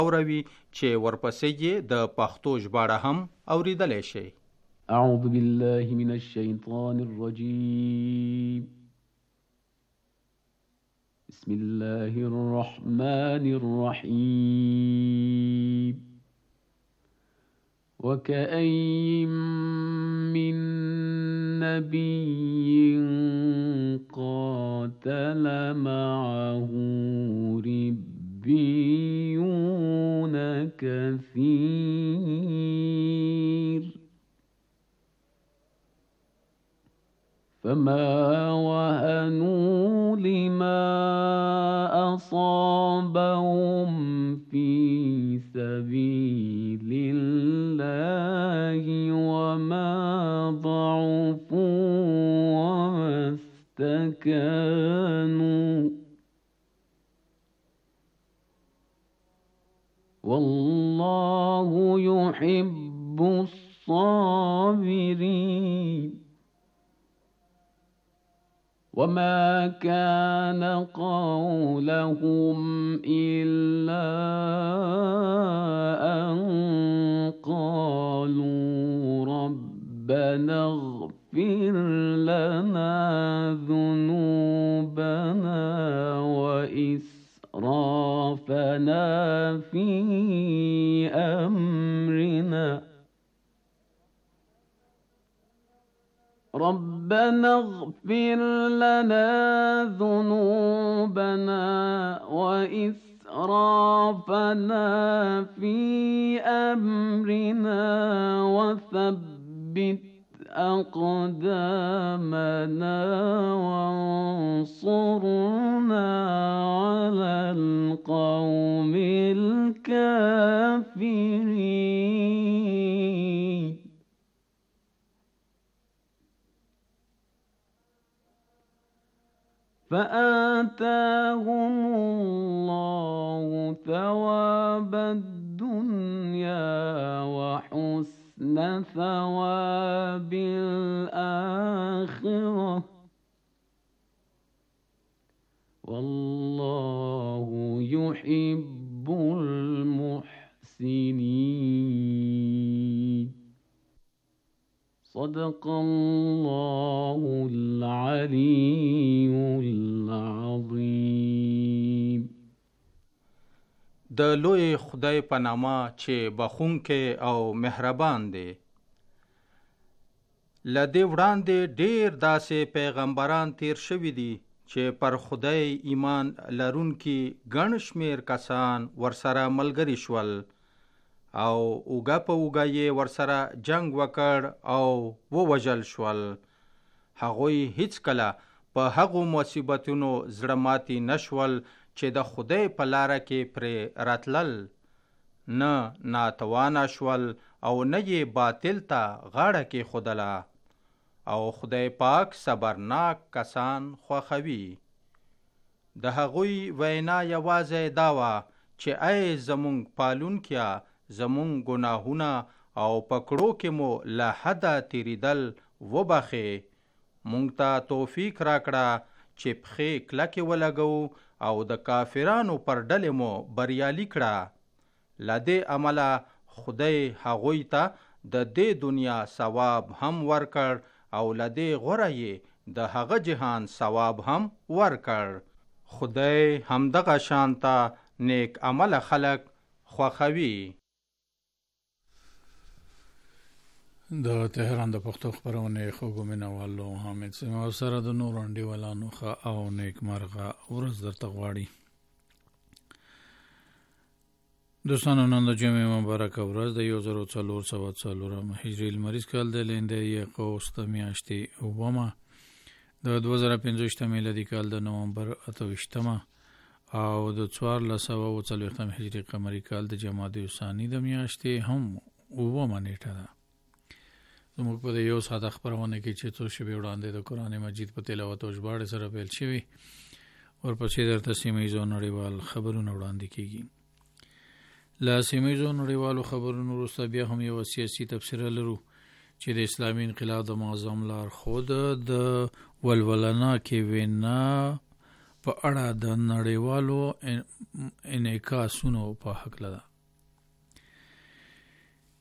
اوروي چې ورپسې یې د پښتو ژباړه هم اوریدلی شئ. اعوذ بالله من الشیطان الرجیم. بسم الله الرحمن الرحیم. وكأين من نبي قاتل معه ربيون كثير فما وهنوا لما أصابهم في سبيل الله وما ضعفوا وما استكانوا والله يحب الصابرين. وما كان قولهم إلا أن قالوا ربنا اغفر لنا ذنوبنا وإسرافنا في أمرنا ربنا اغفر لنا ذنوبنا وإسرافنا في أمرنا وثبت أقدامنا وانصرنا على القوم الكافرين. فآتاهم الله ثواب الدنيا وحسن ثواب الآخرة والله يحب المحسنين. صدق الله العلي العظيم. د لوی خدای په نامه چې بخښونکی او مهربان دی. له دې وړاندې ډېر داسې پیغمبران تیر شوي دي چې پر خدای ایمان لرونکي ګڼ شمېر کسان ورسره ملګري شول او اوږه په اوږه یې ورسره جنگ وکړ او ووژل شول. هغوی هیڅکله په هغو مصیبتونو زړه ماتي نشول چې د خدای په لاره کې پرې راتلل، نه ناتوانه شول او نه یې باطل ته غاړه کېښودله. او خدای پاک صبرناک کسان خوښوي. د هغوی وینا یوازې دا وه چې ای زمونږ پالونکیه، زمونږ ګناهونه او پکړو کې مو له حده تیریدل وبخې. مونږ ته توفیق راکړه چې پښې کلکې ولګو او د کافرانو پر ډلې مو بریالي کړه. له دې عمله خدای هغوی ته د دې دنیا ثواب هم ورکړ او له دې غوره یې د هغه جهان ثواب هم ورکړ. خدای همدغه شانته نیک عمله خلق خوښوي. د تهران د پښتو خپرونې خوږو مینوالو حامد سیمه او سره د نور انډیوالانو ښه او نیک مرغه ورځ درته غواړي. دوستانو، نن د جمعې مبارکه ورځ د 1444 هجري لمریز کال د لیندۍ قوس د میاشتې اوومه د 2015 میلادي کال د نومبر 28 او د 1440 هجري قمري کال د جمادی الثاني د میاشتې هم اوومه نیټه ده. زموږ په یو ساده خپرونه کې چې څو شپې وړاندې د قرآن مجید په تلاوت او ژباړې سره پیل شوي، ورپسې درته سیمه ییزو نړیوال خبرونه وړاندې کېږي. له سیمه ییزو نړیوالو خبرونو وروسته بیا هم یو سیاسي تبصره لرو چې د اسلامي انقلاب د معظم لارښود د ولولناکې وینا په اړه د نړیوالو انعکاسونو په هکله ده.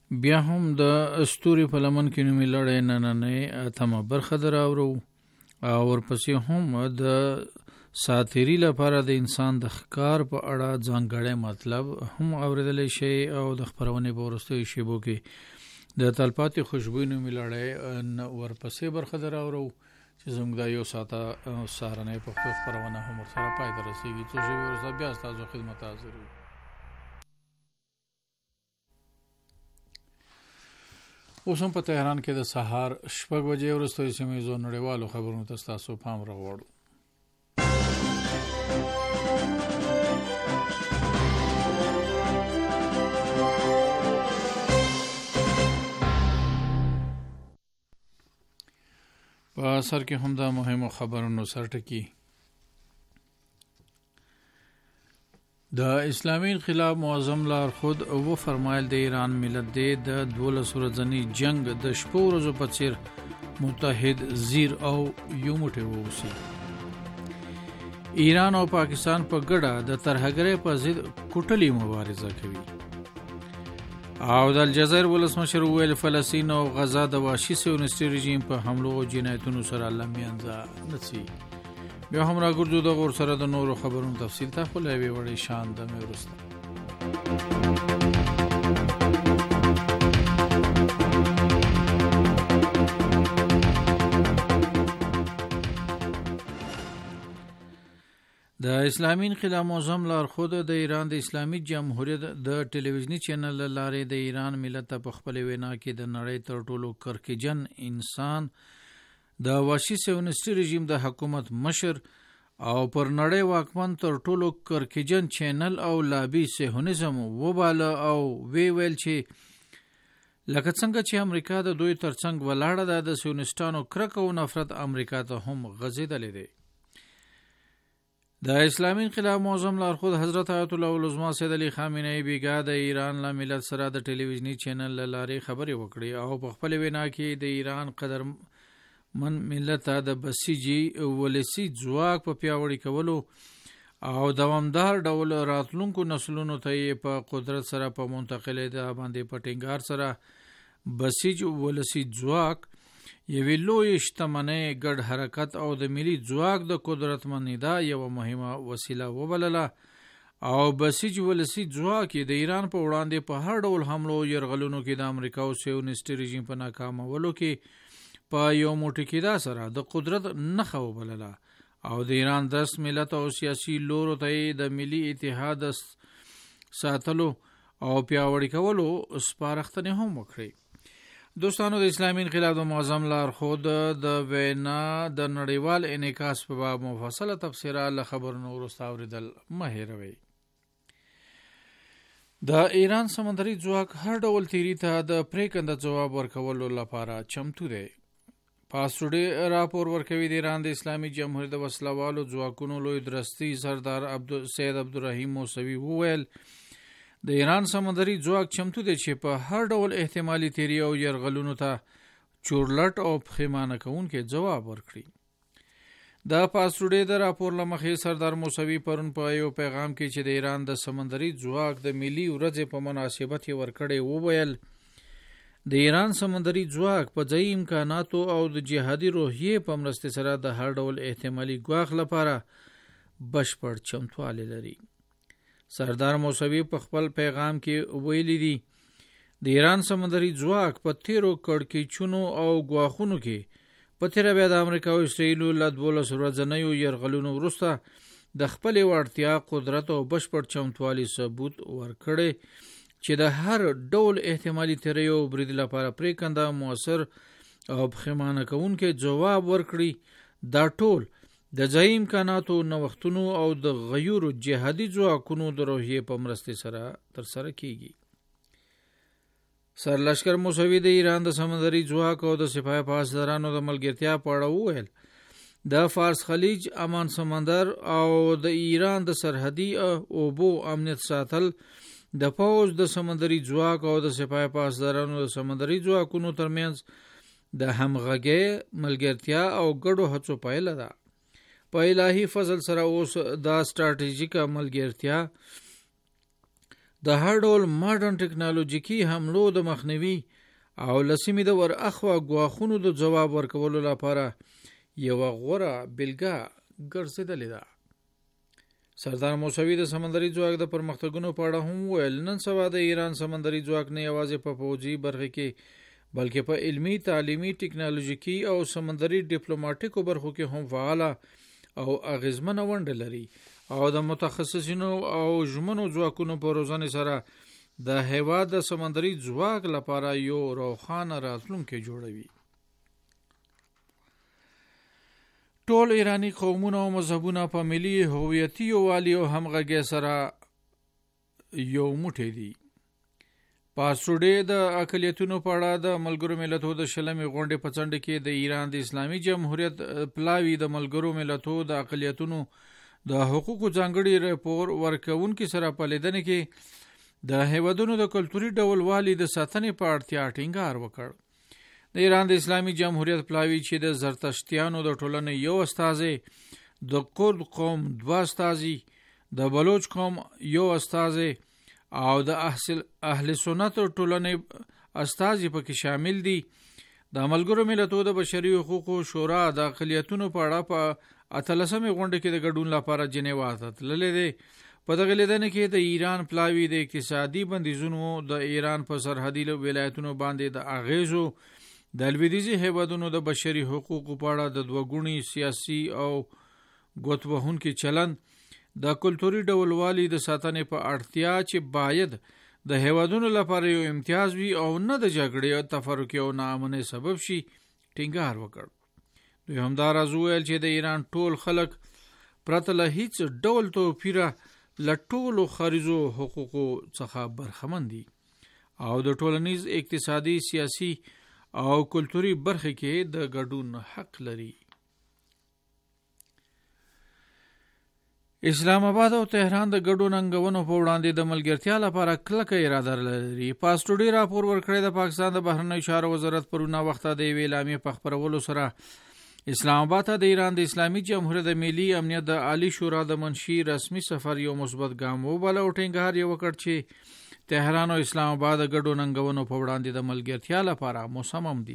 بیا هم د استوري په لمن کې نومې لړۍ نننۍ اتمه برخه دراورو او ورپسې هم د ساتیري لپاره د انسان د ښکار په اړه ځانګړی مطلب هم اورېدلی شي او د خپرونې په وروستیو شیبو کې د تلپاتې خوشبوی نومې لړۍ ورپسې برخه دراورو چې زموږ دا یو ساعته سهارنۍ پښتو خپرونه هم ورسره پای ته رسېږي. څو شېبې وروسته بیا ستاسو خدمت حاضر وي. اوس هم په تهران کې د سهار 6 بجې وروسته سیمهیزو نړیوالو خبرونو ته ستاسو پام راغواړو. په سر کې هم د مهمو خبرونو سرټکی. د اسلامي انقلاب معظم لارښود و فرمایل د ایران ملت د 12 ورځنی جنگ د شپو ورځو په څیر متحد زیر او یو موټی ووسی. ایران او پاکستان په ګډه د ترهګرۍ په ضد کوټلې مبارزه کوي. او د الجزایر ولسمشر ویل فلسطین او غزا د وحشي صهیونیستي رژیم په حملو او جنایتونو سره لمینځه نڅي. بیا هم راګرځو د غور سره د نورو خبرونو تفصیل ته خو له یوې وړې شان د مې وروسته. د اسلامي انقلاب معظم لارښود د ایران د اسلامي جمهوریت د ټلویزیونی چینل لارې د ایران ملت په خپل وینا کې د نړۍ تر ټولو کرکجن انسان د وحشي صهیونیستي رژیم د حکومت مشر او پر نړۍ واکمن تر ټولو کرکجن چینل او لابي صهیونیزم وباله او ویل چې لکه څنګه چې امریکا د دوی ترڅنګ ولاړه ده د صهیونیستانو کرک او نفرت امریکا ته هم غځېدلې ده. د اسلامي انقلاب معظم لارښود حضرت آیت الله العظما سید علي خامنه‌ای بیګا د ایران له ملت سره د ټلویزیونی چینل لارې خبرې وکړې او په خپل وینا کې د ایران قدر من ملت د بسیجي ولسی ځواک په پیاوړي کولو او دوامدار ډول راتلونکو نسلونو ته په قدرت سره په منتقلې د باندې پټینګار سره بسیج ولسی ځواک یوې لوی شتمنۍ ګډ حرکت او د ملي ځواک د قدرتمنۍ دا یو مهمه وسیله وبلله او بسیج ولسی ځواک د ایران په وړاندې په هر ډول حملو یرغلونو کې د امریکا او صهیونیستي رژیم په ناکامولو کې په یو موټی کېدا سره د قدرت نښه وبلله او د ایران دست ملت او سیاسي لورو ته د ملي اتحاد ساتلو او پیاوړي کولو سپارښتنې هم وکړي. دوستانو د اسلامي انقلاب د معظم لارښود د وینا د نړیوال انعکاس په باب مفصله تفسیره له خبرونو وروسته اوریدل مه هیروئ. د ایران سمندري ځواک هر ډول تیری ته د پریکنده جواب ورکولو لپاره چمتو دی. پاسوډي راپور ورکوي د ایران د اسلامي جمهوریت د وسلوالو ځواکونو لوی درستی سردار سید عبدالرحیم موسوي وویل د ایران سمندري ځواک چمتو دی چې په هر ډول احتمالي تیری او یرغلونو ته چورلټ او پښیمانه کوونکې جواب ورکړي. د پاسوډي د راپور لمخې سردار موسوي پرون په یو پیغام کې چې د ایران د سمندري ځواک د ملي ورځې په مناسبت یې ورکړی وویل د ایران سمندري ځواک په ځای امکاناتو او د جهادي روحیې په مرستې سره د هر ډول احتمالي ګواښ لپاره بشپړ چمتوالی لري. سردار موسوي په خپل پیغام کې ویلي دي د ایران سمندري ځواک په تیرو کړکېچونو او ګواښونو کې په تیره بیا د امریکا او اسرائیلو له 12 ورځنیو یرغلونو وروسته د خپلې وړتیا قدرت او بشپړ چمتوالي ثبوت ورکړی چې د هر ډول احتمالي تیریو او برید لپاره پریکنده مؤثر او پښیمانه کوونکې جواب ورکړي. دا ټول د ځای امکاناتو نوښتونو او د غیورو جهادي ځواکونو د روحیې په مرستې سره ترسره کیږي. سرلشکر موسوي د ایران د سمندري ځواک او د سپاه پاسدارانو د ملګرتیا په اړه وویل د فارس خلیج امان سمندر او د ایران د سرحدي اوبو امنیت ساتل د پوځ د سمندري ځواک او د سپاه پاسدارانو د سمندري ځواکونو ترمنځ د همغږۍ ملګرتیا او ګډو هڅو پایله ده. په الهي فضل سره اوس دا ستراتیژیکه ملګرتیا د هر ډول ماډرن ټکنالوژیکي حملو د مخنیوي او لسیمې د ور اخوا ګواښونو د جواب ورکولو لپاره یوه غوره بېلګه ګرځېدلې ده. سردار موسوي د سمندري ځواک د پرمختګونو په اړه هم ویل نن سبا د ایران سمندري ځواک نه یوازې په پوځي برخه کې بلکې په علمي، تعلیمي، ټکنالوژیکي او سمندري ډیپلوماټیکو برخو کې هم فعاله او اغیزمنه ونډه لري او د متخصصینو او ژمنو ځواکونو په روزنې سره د هیواد د سمندري ځواک لپاره یو روښانه راتلونکی جوړوي. ټول ایرانی قومونه او مذهبونه په ملي هویتي یووالي او همغږۍ سره یو موټی دي. پاسټوډې د اقلیتونو په اړه د ملګرو ملتونو د 20مې غونډې په څنډه کې د ایران د اسلامي جمهوریت پلاوی د ملګرو ملتونو د اقلیتونو د حقوقو ځانګړي راپور ورکوونکي سره په لیدنه کې د هیوادونو د کلتوري ډولوالي د ساتنې په اړتیا ټینګار وکړ. د ایران د اسلامي جمهوریت پلاوی چې د زرتشتیانو د ټولنې یو استازی، د کرد قوم 2 استازي، د بلوچ قوم 1 استازی او د اهل سنت ټولنې استازي پکې شامل دي. د ملګرو ملتونو د بشري حقوقو شورا د اقلیتونو په اړه په 18مې غونډه کې د ګډون لپاره جنیوا ته تللی دی. په دغه لیدنه کې د ایران پلاوی د اقتصادي بندیزونو د ایران په سرحدي ولایتونو باندې د اغیزو، د لویدیځي هیوادونو د بشري حقوقو په اړه د دوګونی سیاسي او ګوتوهونکي چلند، د کلتوري ډولوالي د ساتنې په اړتیا چې باید د هیوادونو لپاره یو امتیاز وي او نه د جګړې او تفرقې او ناامنۍ سبب شي ټینګار وکړ. دوی همداراز وویل چې د ایران ټول خلک پرته له هیڅ ډول توپیره له ټولو خارجو حقوقو څخه برخمن دي او د ټولنیز، اقتصادي، سیاسي او کلتوري برخه کې د ګډون حق لري. اسلام آباد او تهران د ګډو ننګونو په وړاندې د ملګرتیا لپاره کلکه اراده لري. پاسټوډي راپور ورکړی د پاکستان د بهرنیو چارو وزارت پرونه وخته د یوې اعلامیې په خپرولو سره اسلام آباد ته د ایران د اسلامي جمهوریت د ملي امنیت د عالی شورا د منشي رسمي سفر یو مثبت ګام وباله او ټینګار یې وکړ چې تهران او اسلام آباد د ګډو ننګونو په وړاندې د ملګرتیا لپاره مصمم دي.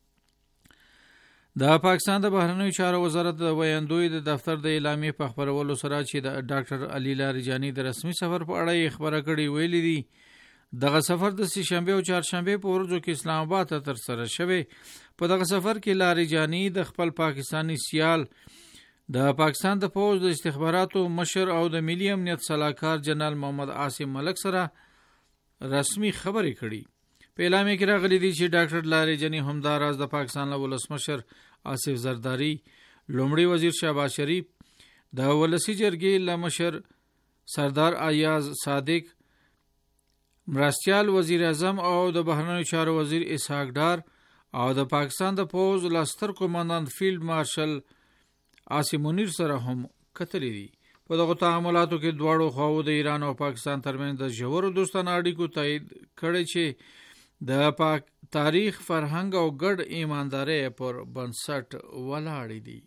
د پاکستان د بهرنیو چارو وزارت د ویاندوی د دفتر د اعلامیې په خبرولو سره چې د ډاکټر علي لاریجانی د رسمي سفر په اړه یې خبره کړې ویلي دي دغه سفر د سهشنبه او چهارشنبه په ورځو کې اسلام آباد ته ترسره شوی. په دغه سفر کې لاریجانی د خپل پاکستانی سیال د پاکستان د پوځ د استخباراتو مشر او د ملي امنیت صلاحکار جنرال محمد عاصم ملک سره رسمي خبرې کړي. په اعلامیه کې راغلي دي چې ډاکټر لاریجانی همداراز د پاکستان ولسمشر آصف زرداری، لومړي وزیر شهباز شریف، د ولسی جرګې مشر سردار ایاز صادق، مرستیال وزیر اعظم او د بهرنیو چارو وزیر اسحاق ډار او د پاکستان د پوځ لاستر قوماندان فیلډ مارشل عاصم منیر سره هم کتلې دي. په دغه تعاملاتو کې دواړو خواو د ایران او پاکستان ترمنځ د ژورو دوستانه اړیکو تایید کړی چې د تاریخ، فرهنګ او ګډ ایماندارۍ پر بنسټ ولاړ دي.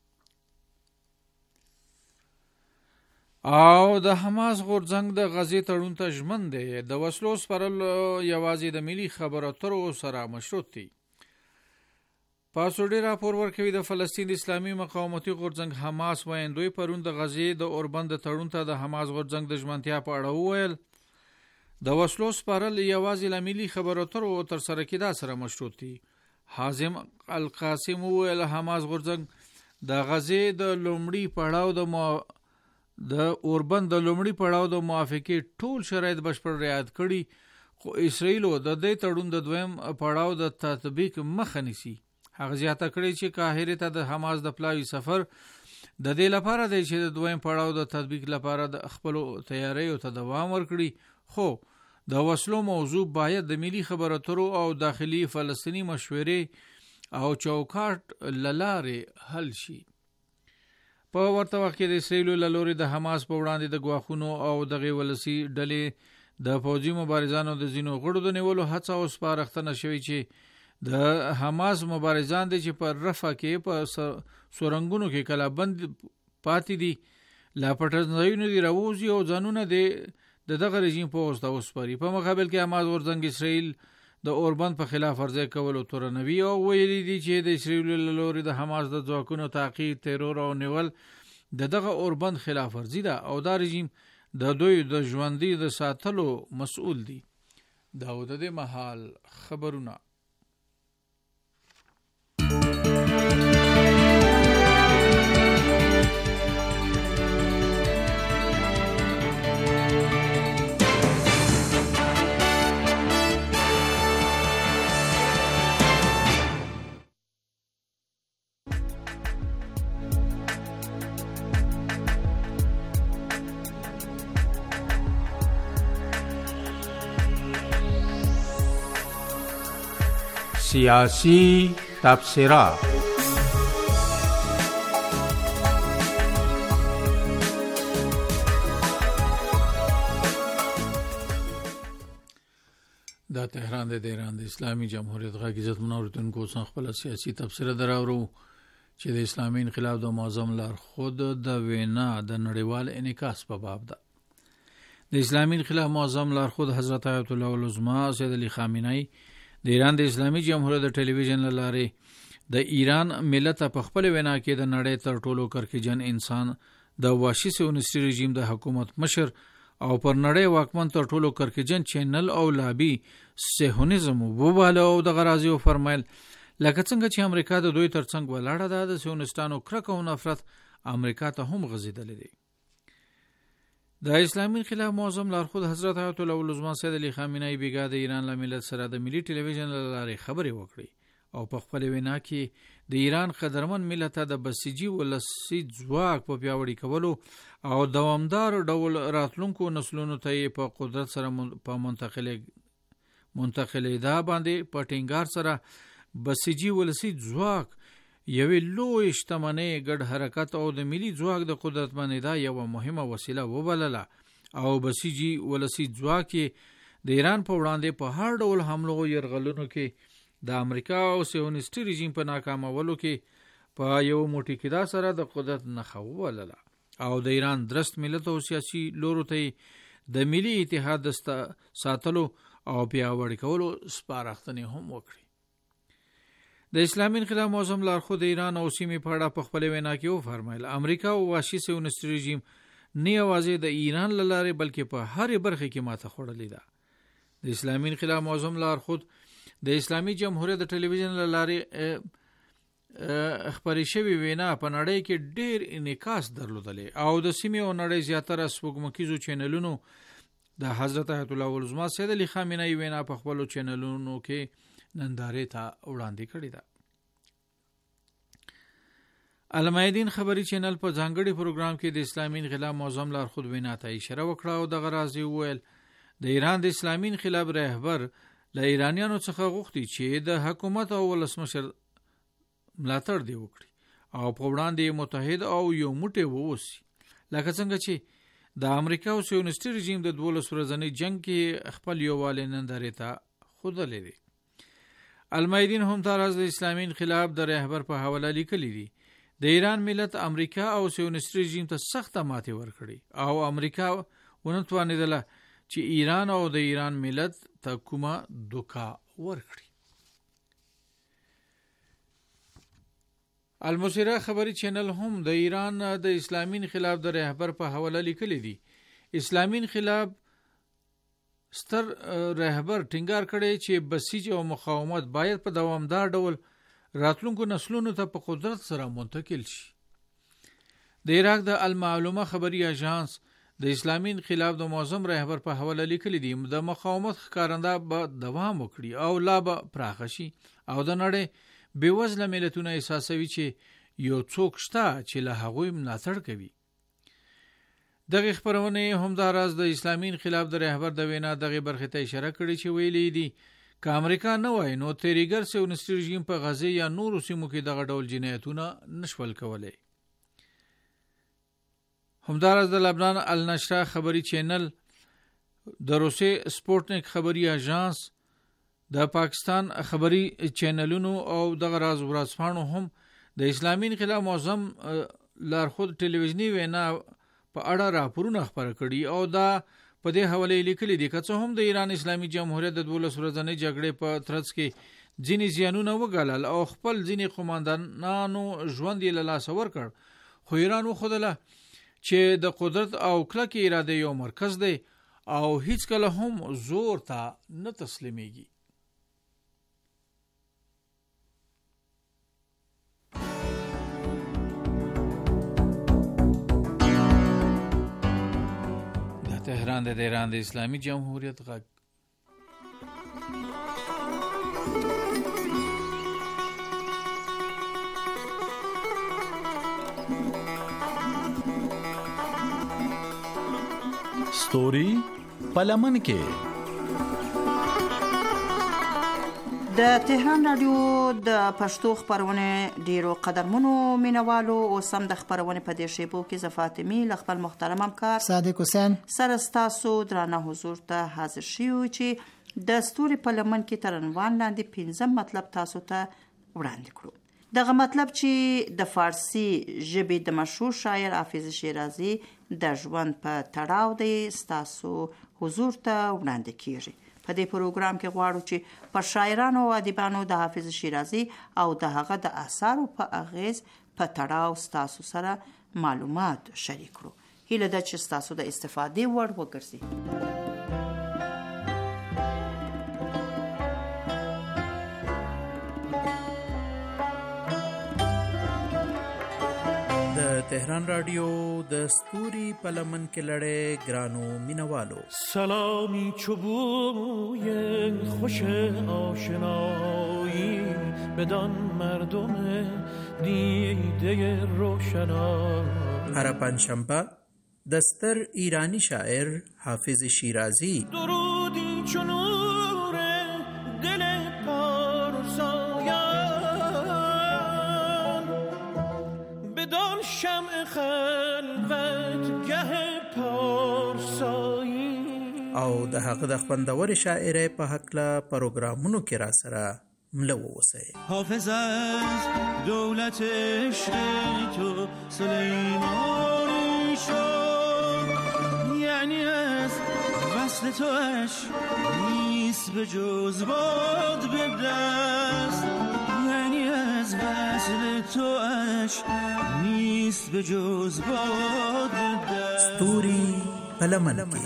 او د حماس غورځنګ د غزې تړون ته ژمن دی. د وسلو سپارل یوازې د ملي خبرو اترو سره مشروط دي. پاسټوډي راپور ورکوي د فلسطین اسلامي مقاومتي غورځنګ حماس ویاندوی پرون د غزې د اوربند تړون ته د حماس غورځنګ د ژمنتیا په اړه وویل د وسلو سپارل یوازې له ملي خبرو اترو ترسره کېدا سره مشروط دي. حازم القاسم وویل حماس غورځنګ د غزې د لومړي پړاو د اوربند د لومړي پړاو د موافقې ټول شرایط بشپړ رعایت کړي، خو اسرائیل د دې تړون د دویم پړاو د تطبیق مخه نیسي. هغه زیاته کړي چې قاهره ته د حماس د پلاوی سفر د دې لپاره دی چې د دویم پړاو د تطبیق لپاره د خپل تیاریو ته دوام ورکړي، خو د وسلو موضوع باید د ملي خبرو اترو او داخلي فلسطینی مشورې او چوکاټ للارې حل شي. په ورته وخت کې د اسرائیل له لوري د حماس په وړاندې د ګواښونو او دغه ولسی ډلې د فوجي مبارزانو د ځینو غړو د نیولو هڅه او سپارښتنه شوې چې د حماس مبارزان دي چې په رفح کې په سورنګونو کې کلا بند پاتې دي لا پټنځایونه دي راوځي او ځانونه د دغه رژیم په اوسه وسپاري. په مقابل کې حماس ورځنګ اسرائیل د اوربند په خلاف ورزي کول تورنوي او ویلي دي چې د اسرائیل له لوري د حماس د ځواکونو تعقیب، ترور او نیول دغه اوربند خلاف ورزي ده او دا رژیم د دوی د ژوندۍ د ساتلو مسؤل دي. دا د دې محل خبرونه. سیاسی تبصره. دا تهران د ایران د اسلامي جمهوریت غږ عزت منوریدونکو څنګه خپل سیاسي تبصره دراورو چې د اسلامي انقلاب د معظم لارښود د وینا د نړیوال انعکاس په باب ده. د اسلامي انقلاب معظم لارښود حضرت آیت الله العظما سید علی خامنه‌ای د ایران د اسلامي جمهوریت د ټلویزیون لاره د ایران ملت په خپل وینا کې د نړۍ تر ټولو کرکجن انسان د واشي سیونیسټي رژیم د حکومت مشر او پر نړۍ واکمن تر ټولو کرکجن چینل او لابي سیونیزم وباله او د غرازي فرمایل لکه څنګه چې امریکا د دوی ترڅنګ ولاړه ده د سیونیستانو کرکه او نفرت امریکا ته هم غځیدلې دي. د اسلامي انقلاب معظم لارښود حضرت آیت الله العظما سید علی خامنه‌ای بیګا د ایران له ملت سره د ملي ټلویزیون لارې خبرې وکړي او په خپل وینا کې د ایران قدرمن ملت د بسیجي ولسی ځواک په پیاوړي کولو او دوامدار ډول راتلونکو نسلونو ته په قدرت سره په منتقلې دا باندې په ټینګار سره بسیجي ولسی ځواک یوې لوی شتمنۍ ګډ حرکت او د ملي ځواک د قدرت باندې دا یو مهمه وسیله وبلله او بسیجي ولسی ځواک د ایران په وړاندې په هر ډول حملو او يرغلونو کې د امریکا او سیونیسټي رژیم په ناکامولو کې په یو موټی کېدا سره د قدرت نښه وبلله او د ایران درست ملت او سیاسي لورو ته د ملي اتحاد د ساتلو او پیاوړي کولو سپارښتنې هم وکړي. د اسلامي انقلاب معظم لارښود ایران او سیمې په اړه په خپل وینا کې وفرمایل امریکا او واشي سیونیسټي رژیم نه یوازې د ایران له لارې بلکې په هر برخه کې ماته خوړلې ده. د اسلامي انقلاب معظم لارښود د اسلامي جمهوریت د ټلویزیون له لارې خبرې شوی وینا په نړۍ کې ډېر انعکاس درلودلې او د سیمې او نړۍ زیاتره سپوږمکیزو چینلونو د حضرت آیت الله العظما سید علی خامنه‌ای وینا په خپل چینلونو کې نندارې ته وړاندې کړې ده. المایدین خبري چینل په ځانګړي پروګرام کې د اسلامي انقلاب معظم لارښود وینا ته اشاره وکړه او د غرازي ویل د ایران د اسلامي انقلاب رهبر له ایرانیانو څخه غوښتي چې د حکومت او ولسمشر ملاتړ دی وکړي او په وړاندې متحد او یو موټی ووسی لکه څنګه چې د امریکا او سیونیسټي رژیم د 12 ورځنی جنگ کې خپل یووالی نندارې ته خودلې دي. المایدین هم تر از د اسلامي انقلاب د رهبر په حواله لیکلي دي د ایران ملت امریکا او سیونیسټي رژیم ته سخت ماتې ورکړي او امریکا ونتوانیدله چې ایران او د ایران ملت ته کومه دوکا ورکړي. المسیره خبري چینل هم د ایران د اسلامي انقلاب د رهبر په حواله لیکلي دي اسلامي انقلاب ستر رهبر ټینګار کړي چې بسیج او مقاومت باید په دوامدار ډول راتلونکو نسلونو ته په قدرت سره منتقل شي. د عراق د المعلومه خبري اژانس د اسلامي انقلاب د معظم رهبر په حواله لیکلي دي د مقاومت ښکارنده به دوام وکړي او لا به پراخ شي او د نړۍ بېوزله ملتونه احساسوي چې یو څوک شته چې له هغوی ملاتړ کوي. دغه خبرونه هم د راز د اسلامي انقلاب د رهبر د وینا دغه برخه ته اشاره کړې چې ویلي دي که امریکا نه وای نو تریګر سیونیسټي رژیم په غزه یا نورو سیمو کې دغه ډول جنایتونه نشول کولای. همدارس د لبنان النشرا خبري چینل د روسي سپوټنیک خبري اژانس د پاکستان خبري چینلونو او دغه راز ورځپاڼو هم د اسلامي انقلاب معظم لارښود ټلویزیونی وینا په اړه راپورونه خبره کړي او دا په دې حواله لیکلي دي که څه هم د ایران اسلامي جمهوریت د 12 ورځې جګړې په ترڅ کې ځینې زیانونه وګالل او خپل ځینې قوماندانانو ژوند یې له لاسه ورکړ، خو ایران وښودله چې د قدرت او کلکې اراده یو مرکز دی او هیڅ کله هم زور ته نه تسلیمیږي. تهران د ایران د اسلامي جمهوریت غږ. ستوري پلمن کې د تهران رادیو د پښتو خبرونه ډیرو قدرمنو مینوالو او سم د خبرونه په دې شیبو کې ز فاطمی ل خپل محترم همکار صادق حسین سره تاسو درانه حضور ته حاضر شیو چې د ستوري په لمن کې تر عنوان لاندې 15 مطلب تاسو ته وړاندې کړو. دغه مطلب چې د فارسی ژبې د مشهور شاعر حافظ شیرازي د ژوند په تړاو دی تاسو حضور ته وړاندې کیږي. په دې پروګرام کې غواړو چې په شاعرانو او ادیبانو د حافظ شیرازي او د هغه د آثارو په اغیز په تړاو تاسو سره معلومات شریک کړو. هیله ده چې تاسو د استفادې وړ وګرځي. تهران رادیو د ستوري پلمن کې لړې ګرانو مینوالو سلامی چوبوی خوش آشنایی بدان مردم دیده روشنایی. هر پنجشنبه د ستر ایرانی شاعر حافظ شیرازی درودی چنور دل پارسایان بدان شمع خلوت گه پارسایی او د هغه د خوندور شاعرۍ په هکله پروګرامونو کې را سره ملو اوسئ. حافظ از دولت عشق تو سلیمانی شد، یعنی از وصل توش نیست به جز باد به دست، یعنی از وصل توش نیست به جز باد به دست. ستوري پلمن کې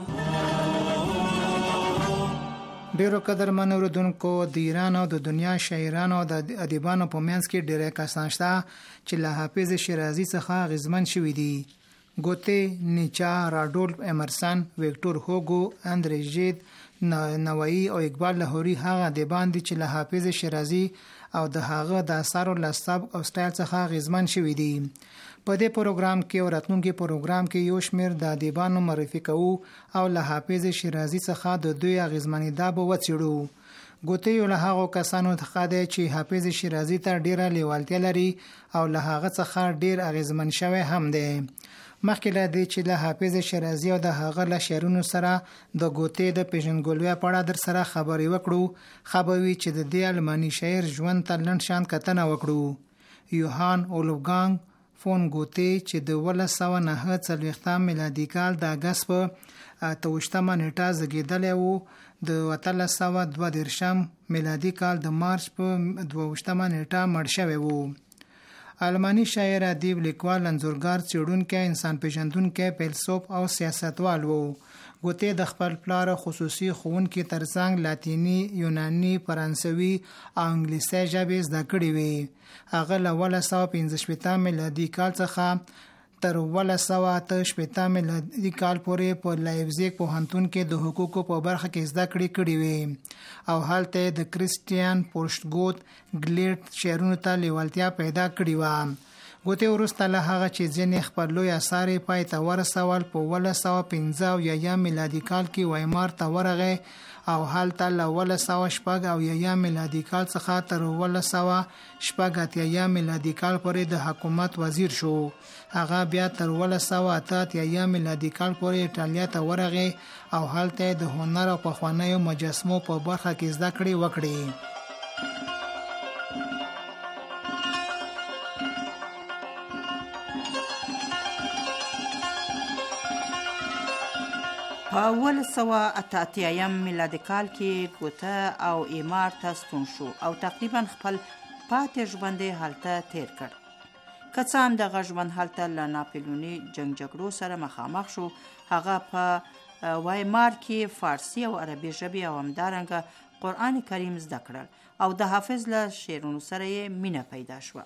ډیرو قدرمنو اوریدونکو د ایران او د دنیا شاعرانو او د ادیبانو په منځ کې ډیره کسان شته چې له حافظ شیرازي څخه غزمن شوي دي. ګوته، نیچا، راډولف امرسن، ویکټور هوګو، اندری ژید، نوایی او اقبال لاهوري هغه ادیبان دي چې له حافظ شیرازي او د هغه د اثارو لسب او سټایل څخه غزمن شوي دي. په دې پروګرام کې او راتلونکي پروګرام کې یو شمېر د ادیبانو معرفي کوو او له حافظ شیرازي څخه د دوی اغیزمنېدا به وڅېړو. ګوته یو له هغو کسانو څخه دی چې حافظ شیرازي ته ډیره لیوالتیا لري او له هغه څخه ډیر اغیزمن شوی هم دی. مخکې له دې چې له حافظ شیرازي او د هغه له شعرونو سره د ګوته د پیژندګلوۍ په اړه در سره خبرې وکړو، خبروي چې د دې الماني شاعر ژوند ته لنډ شان کتنه وکړو. یوهان اولفګانګ فون ګوته چې د 1949 میلادي کال د اگست په 28 نیټه زیږیدلی و، د 1922 میلادي کال د مارچ په 22 نیټه مړ شوی و. المانی شاعر، ادیب، لیکوال، انځورګر، څېړونکی، انسان پیژندونکی، فیلسوف او سیاستوال و. ګوته د خپل پلار خصوصي ښوونکي ترڅنګ لاتینی، یوناني، فرانسوي او انګلیسي ژبې زده کړې وې. هغه له 1915 میلادي کال څخه تر 1988 میلادي کال پورې په لایپزیګ پوهنتون کې د حقوقو په برخه کې زده کړې کړې وې او هلته د کریسټیان پورشتګوت ګلیټ شعرونو ته لیوالتیا پیدا کړې وه. ګوته وروسته له هغه چې ځینې خپل لوی اثار یې پای ته ورسول په 1915 میلادي کال کې وایمار ته ورغی او هلته له 1906 میلادي کال څخه تر 1908 میلادي کال پورې د حکومت وزیر شو. هغه بیا تر 1908 میلادي کال پورې ایټالیا ته ورغی او هلته د هنر او پخوانیو مجسمو په برخه کې زده کړې وکړې. په 1988 میلادي کال کې ګوته او ایمار ته ستون شو او تقریبا خپل پاتې ژوند یې هلته تیر کړ. که څه هم دغه ژوند هلته له ناپلیوني جنګ جګړو سره مخامخ شو، هغه په وایمار کې فارسی او عربي ژبې او همدارنګه قرآن کریم زده کړل او د حافظ له شعرونو سره یې مینه پیدا شوه.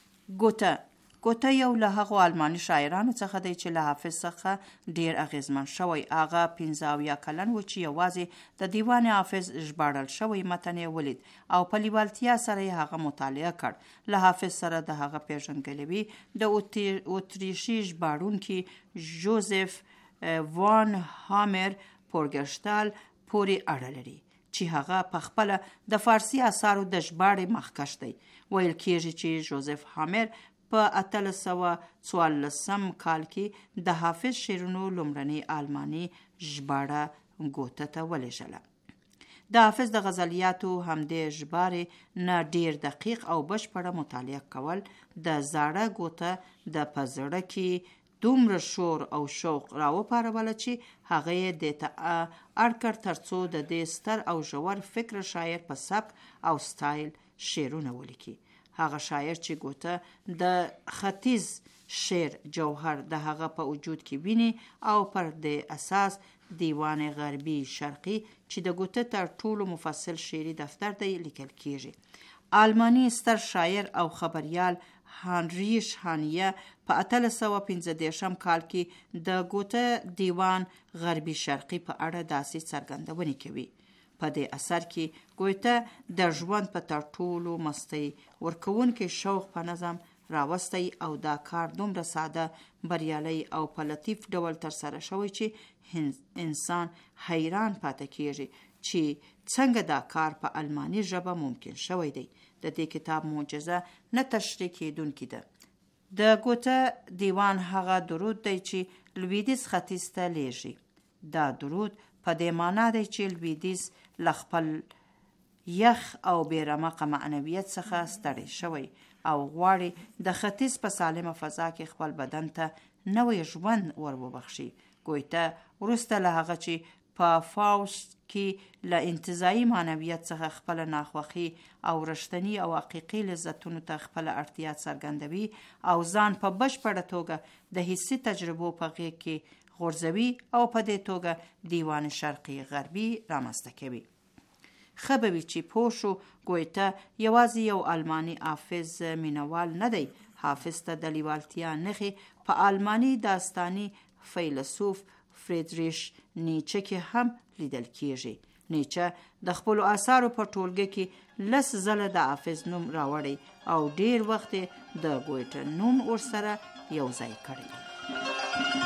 ګوته یو له هغو آلماني شاعرانو څخه دی چې له حافظ څخه ډیر اغیزمن شوی. هغه 15 کلن و چې یوازې د دیوان حافظ ژباړل شوی متن یې ولید او په لیوالتیا سره یې هغه مطالعه کړ. له حافظ سره د هغه پیژندګلوي د اتریشي ژباړونکي جوزف وان هامر پورګشتال پورې اړه لري چې هغه په خپل د فارسی اثارو د ژباړې مخکښ دی. ویل کېږي چې جوزف هامر په 1814 کال کې د حافظ شعرونو لومړنۍ آلماني ژباړه ګوته ته ولېږله. د حافظ د غزلیاتو همدې ژباړې نه ډیر دقیق او بشپړه مطالعه کول د زاړه ګوته د په زړه کې دومره شور او شوق راوپاروله چې هغه یې دې ته اړ کړ ترڅو د دې ستر او ژور فکر شاعر په سبک او سټایل شعرونه ولیکي. هغه شاعر چې ګوته د ختیځ شعر جوهر د هغه په وجود کې ویني او پر دې اساس دیوان غربي شرقي چې د ګوته تر ټولو مفصل شعري دفتر دی لیکل کیږي. آلماني ستر شاعر او خبریال هانریش هانیه په 1815 کال کې د ګوته دیوان غربي شرقي په اړه داسې څرګندونې کوي. په دې اثر کې ګوته د ژوند په تر ټولو مستۍ ورکوونکي شوق په نظم راوستی او دا کار دومره ساده، بریالی او په لطیف ډول ترسره شوی چې انسان حیران پاتې کیږي چې څنګه دا کار په آلماني ژبه ممکن شوی دی. د دې کتاب معجزه نه تشریح کېدونکې ده. د ګوته دیوان هغه درود دی چې لویدیځ ختیځ ته لیږي. دا درود په دې معنا دی چې لویدیځ له خپل یخ او بیرمقه معنویت څخه ستړی شوی او غواړي د ختیځ په سالمه فضا کې خپل بدن ته نوی ژوند ور وبخشي. ګوته وروسته له هغه چې په فاوست کې له انتزاعي معنویت څخه خپل ناخوښي او رښتینی او حقیقي لذتونو ته خپل اړتیا څرګندوي او ځان په بشپړه توګه د حسي تجربو په غېږ کې غورځوي او په دې توګه دیوان شرقي غربي رامنځته کوي. ښه به وي چې پوه شو ګوته یوازې یو آلماني حافظ مینوال نه دی. حافظ ته د لیوالتیا نښې په آلماني داستاني فیلسوف فریدریش نیچه کې هم لیدل کیږي. نیچه د خپلو آثارو په ټولګه کې 10 ځله د حافظ نوم راوړی او ډیر وخت د ګوته نوم ورسره یو ځای کړی.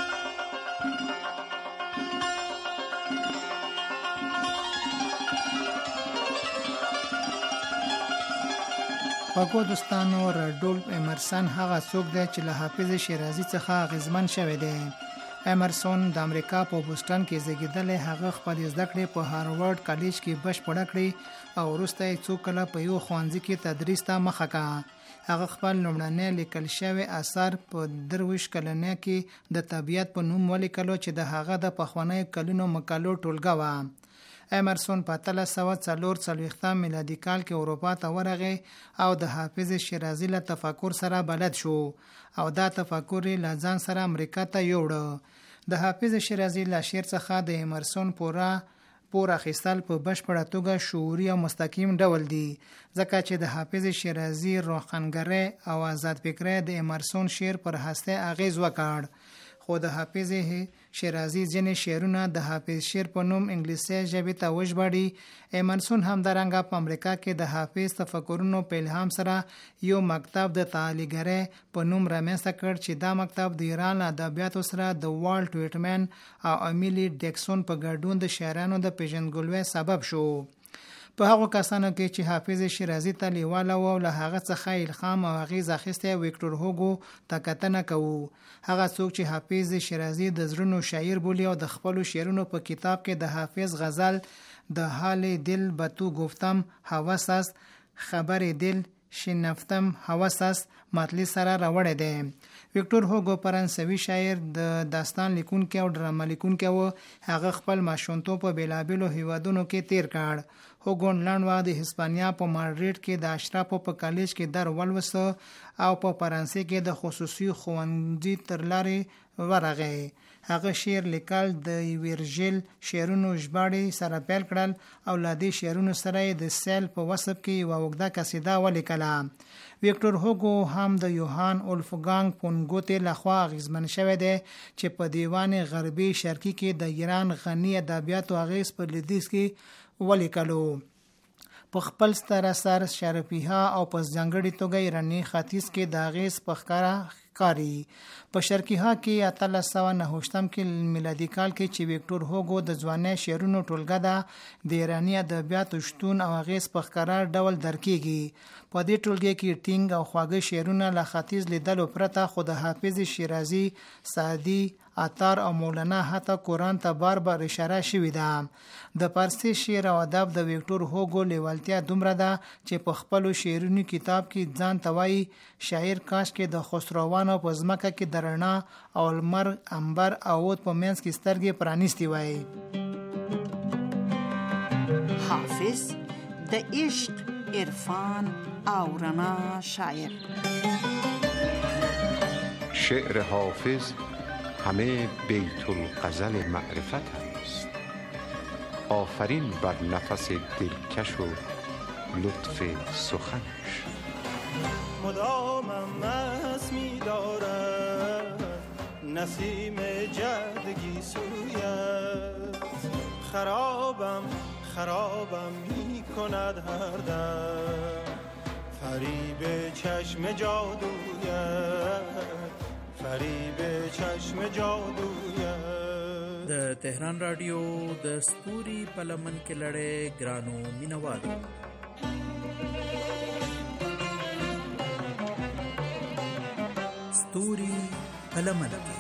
پاکو دوستانو، راډولف ایمرسن هغه څوک دی چې له حافظ شیرازي څخه اغیزمن شوی دی. ایمرسون د امریکا په بوسټن کې زیږیدلی. هغه خپل زده کړې په هاروارد کالج کې بشپړه کړې او وروسته یې څو کاله په یو ښوونځي کې تدریس ته مخه کړه. هغه خپل لومړنی لیکل شوی اثر په 23 کلنۍ کې د طبیعت په نوم ولیکلو چې د هغه د پخوانیو کلونو مقالو ټولګه وه. ایمرسون په 1844 میلادي کال کې اروپا ته ورغی او د حافظ شیرازي له تفکر سره بلد شو او دا تفکر له ځان سره امریکا ته یوړ. د حافظ شیرازي له شعر څخه د ایمرسون پور اخیستل په بشپړه توګه شعوري او مستقیم ډول دی، ځکه چې د حافظ شیرازي روښانګرۍ او آزاد فکرۍ د ایمرسون شعر پر هسته اغیز وکړ. خو د حافظ شیرازي ځینې شعرونه د حافظ شعر په نوم انګلیسي ژبې ته وژباړي. ایمرسون همدارنګه په امریکا کې د حافظ تفکرونو په الهام سره یو مکتب د تعالیګرۍ په نوم رامنځته کړ چې دا مکتب د ایران ادبیاتو سره د والټ ویټمن او امیلی ډیکسون په ګډون د شاعرانو د پیژندګلوۍ سبب شو. په هغو کسانو کې چې حافظ شیرازي ته لیواله و له هغه څخه الهام او اغیز اخیستی ویکټور هوګو ته کتنه کوو. هغه څوک چې حافظ شیرازي د زړونو شاعر بولي او د خپلو شعرونو په کتاب کې د حافظ غزل د حال دل به تو گفتم هوس است، خبر دل شنفتم هوس است مطلع سره راوړی دی. ویکټور هوګو فرانسوي شاعر د داستان لیکونکی او ډرامه لیکونکی و. هغه خپل ماشومتوب په بیلابیلو هیوادونو کې تیر کړ. هوګو لاندوا د هسپانیا په مادرید کې د اشرافو په کالج کې در ولوسه او په فرانسې کې د خصوصي ښوونځي تر لارې ورغی. هغه شعر لیکل د ویرژل شعرونو ژباړې سره پیل کړل او له دې شعرونو سره د سیل په وسب کې یوه اوږده قصیده ولیکله. ویکټور هوګو هم د یوهان اولفګانګ پونګوتې لخوا اغیزمن شوی دی چې په دیوان غربي شرقي کې د ایران غني ادبیاتو اغیز په لویدیځ کې ولیکلو. په خپل ستر اثر شرفیها او په ځانګړي توګه ایراني ختیځ کې د اغیز په ښکارا کاری. په شرقیها کې 1809 کې میلادي کال کې چې ویکټور هوګو د ځوانۍ شعرونو ټولګه ده د ایراني ادبیاتو شتون او اغیز په ښکارا ډول درکېږي. په دې ټولګه کې ټینګ او خواږه شعرونه له ختیځ لیدلو پرته خو د حافظ شیرازي، سعدي، عطار او مولانا حتی قرآن ته بار بار اشاره شوې ده. د فارسی شعر او ادب د ویکټور هوګو لیوالتیا دومره ده چې په خپل شعرونو کتاب کې ځان ته وایي شاعر کاش کې د خسروانو په ځمکه کې د رڼا او لمر انبر او اود په منځ کې سترګې پرانیستې وای. حافظ د عشق، عرفان او رڼا شاعر. شعر حافظ همه بیت الغزل معرفت است. آفرین بر نفس دلکش و لطف سخنش. مدامم مست می دارد نسیم جدگی سویت. خرابم می کند هر دم فریب چشم جادویت. د تهران رادیو د ستوري په لمن کې لړې ګرانو مینوالو. ستوري په لمن کې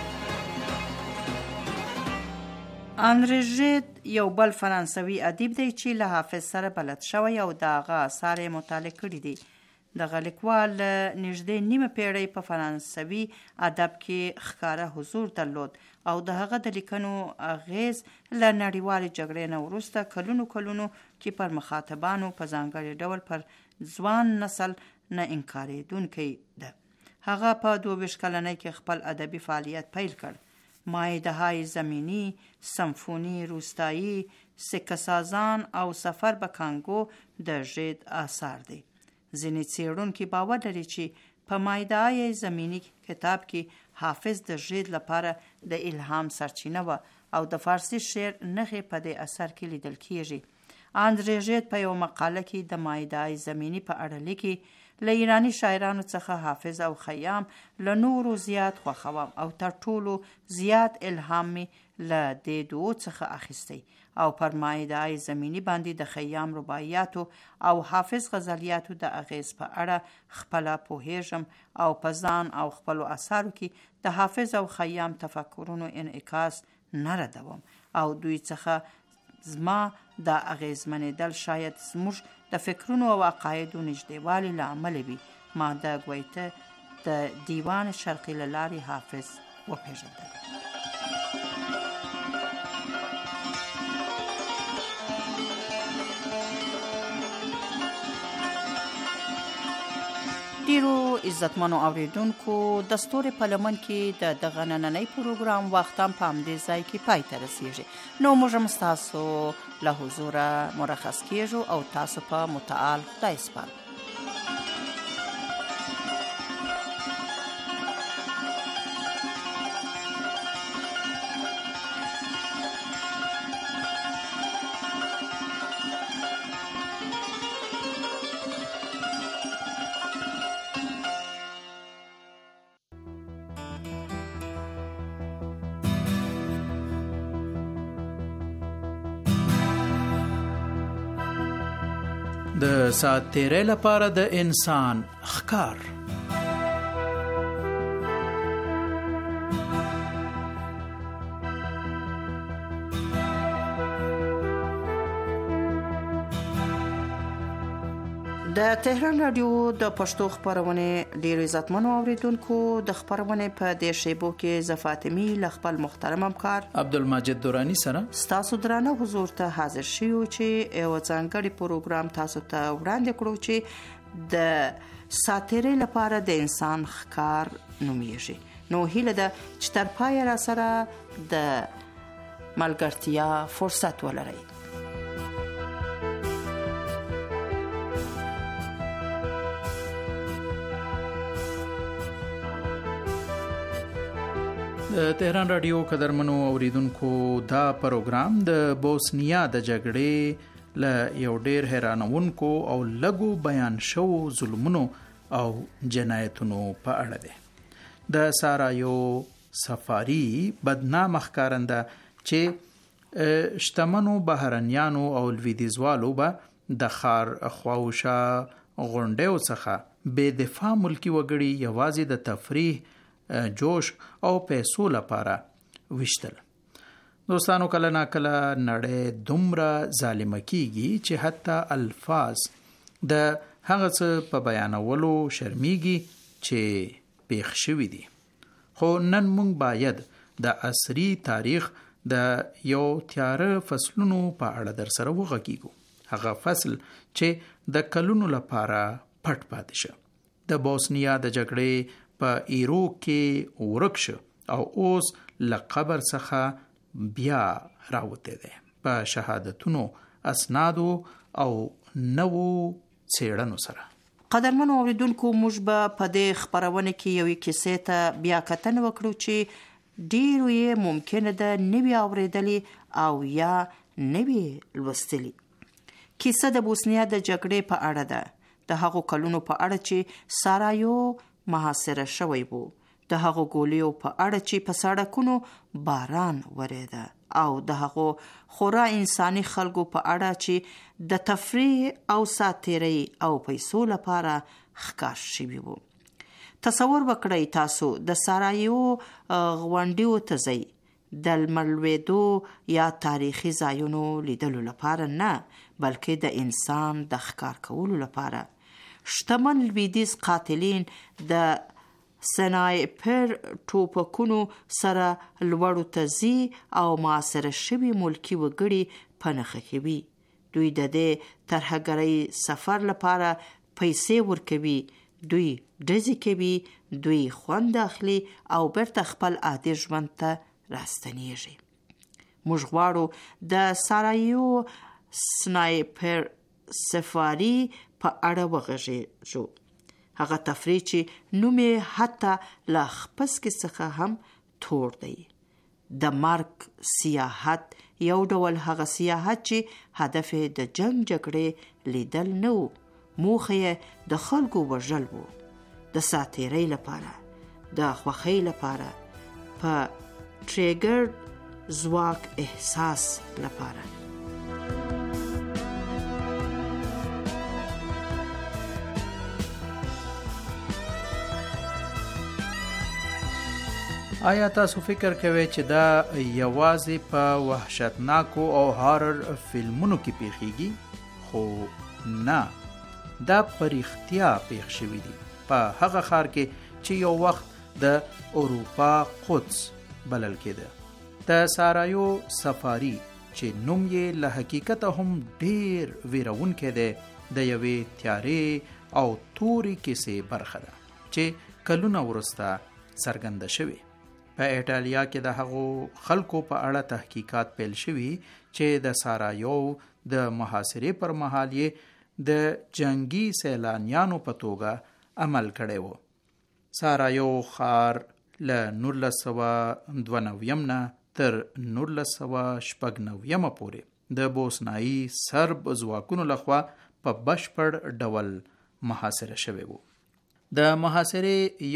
آندرې ژید یو بل فرانسوي ادیب دی چې له حافظ سره بلد شوی او د هغه اثار یې مطالعه کړي دي. دغه لیکوال نږدې نیمه پیړۍ په فرانسوي ادب کې ښکاره حضور درلود او د هغه د لیکنو اغیز له نړیوالې جګړې نه وروسته کلونو کې پر مخاطبانو په ځانګړي ډول پر ځوان نسل نه انکارېدونکی ده. هغه په 22 کلنۍ کې خپل ادبي فعالیت پیل کړ. مایده های زمینی، سمفونی روستایی، سکه سازان او سفر به کانگو د ژید آثار دي. ځینې څېړونکي باور لري چې په مایده های زمینی کتاب کې حافظ د ژید لپاره د الهام سرچینه و او د فارسی شعر نښې په دې اثر کې لیدل کیږي. آندرې ژید په یو مقاله کې د مایده های زمینی په اړه لیکي له ایرانی شاعرانو څخه حافظ او خیام له نورو زیات خوښوم او تر ټولو زیات الهام می له دې دوو څخه اخیستی او پر مایده های زمینی باندې د خیام رباعیاتو او حافظ غزلیاتو د اغیز په اړه خپله پوهیږم او په ځان او خپلو اثارو کې د حافظ او خیام تفکرونو انعکاس نه ردوم او دوی څخه زما د اغیزمنېدل شاید زموږ د فکرونو او عقایدو نږدېوالي له امله وي. ما د ګویته د دیوان شرقي له لارې حافظ وپېژندل. ډیرو عزتمنو اوریدونکو د ستوري په لمن کې د دغه نننۍ پروګرام وخت هم په همدې ځای کې پای ته رسیږي. نو موږ هم ستاسو له حضوره مرخص کیږو او تاسو په متعال خدای سپارو. د ساعت تیرې لپاره د انسان ښکار. د تهران رادیو د پښتو خبرونه ډیر عزتمنو اوریدونکو د خبرونه په دې شیبو کې ز فاطمی ل خپل محترم همکار عبدالمجید دورانی سره ستاسو درانه حضور ته حاضر شیو چې یو ځانګړي پروګرام تاسو ته وړاندې کړو چې د ساتیرې لپاره د انسان ښکار نومیږي. نو هیله ده چې تر پایه را سره د ملګرتیا فرصت ولرئ. تهران رادیو قدرمنو اوریدونکو دا پروګرام د بوسنیا د جګړې ل یو ډیر حیرانونکو او لګو بیان شو ظلمونو او جنایتونو په اړه دی. د سارایو سفاری بدنام ښکارنده چې شتمنو بهرنیانو او لویدیځوالو به د خار خواوشا غونډیو څخه بې دفاع ملکی وګړي یوازې د تفریح جوش او پیسو لپاره وشتل. دوستانو کله نا کله نړۍ دومره ظالمه کیږي چې حتی الفاظ د هغه څه په بیانولو شرمېږي چې پیښ شوي دي. خو نن موږ باید د عصري تاریخ د یو تیاره فصلونو په اړه در سره وغږیږو. هغه فصل چې د کلونو لپاره پټ پاتې شه. د بوسنیا د جګړې په ایرو کې ورک شو او اوس له قبر څخه بیا راوته ده په شهادتونو، اسنادو او نوو څېړنو سره. قدرمنو اوریدونکو موږ به په دې خبرونه کې یوې کیسې ته بیا کتنه وکړو چې ډیرو یې ممکنه ده نوی اوریدلی او یا نوی لوستلی. کیسه د بوسنیا د جګړې په اړه ده، د هغو کلونو په اړه چې سارایو محاصره شوی وو، د هغو ګولیو په اړه چې په سړکونو باران وریده او د هغو خورا انساني خلکو په اړه چې د تفریح او ساتیرۍ او پیسو لپاره ښکار شوي وو. تصور وکړئ تاسو د سارایو غونډیو ته ځئ د لمر لوېدو یا تاریخي ځایونو لیدلو لپاره نه، بلکې د انسان د ښکار کولو لپاره. شتمن لویدیز قاتلین د سنایپر ټوپکونو سره لوړو ته ځي او محاصره شوي ملکي وګړي په نښه کوي. دوی د دې ترهګرۍ سفر لپاره پیسې ورکوي، دوی ډزې کوي، دوی خوند اخلي او بیرته خپل عادي ژوند ته راستنیږي. موږ غواړو د سارایو سنایپر سفاری په اړه وغږیږو. هغه تفریح چې نوم یې حتی له خپسکې څخه هم تور دی. د مرګ سیاحت یو ډول هغه سیاحت چې هدف یې د جنگ جګړې لیدل نه و، موخه یې د خلکو وژل و، د ساتیرۍ لپاره، د خوښۍ لپاره، په ټریګر ځواک احساس لپاره. آیا تاسو فکر کوئ چې دا یوازې په وحشتناکو او هارر فلمونو کې پیښیږي؟ خو نه، دا په رښتیا پیښ شوي دي په هغه ښار کې چې یو وخت د اروپا قدس بلل کېده. د سارایو سفاری چې نوم یې له حقیقته هم ډیر ویرونکی دی، د یوې تیارې او تورې کیسې برخه ده چې کلونه وروسته څرګنده شوې. په ایټالیا کې د هغو خلکو په اړه تحقیقات پیل شوي چې د سارایو د محاصرې پر مهال یې د جنگي سیلانیانو په توګه عمل کړی و. سارایو ښار له 1992 نه تر 1996 پورې د بوسنایي سرب ځواکونو لخوا په بشپړ ډول محاصره شوی و. د محاصرې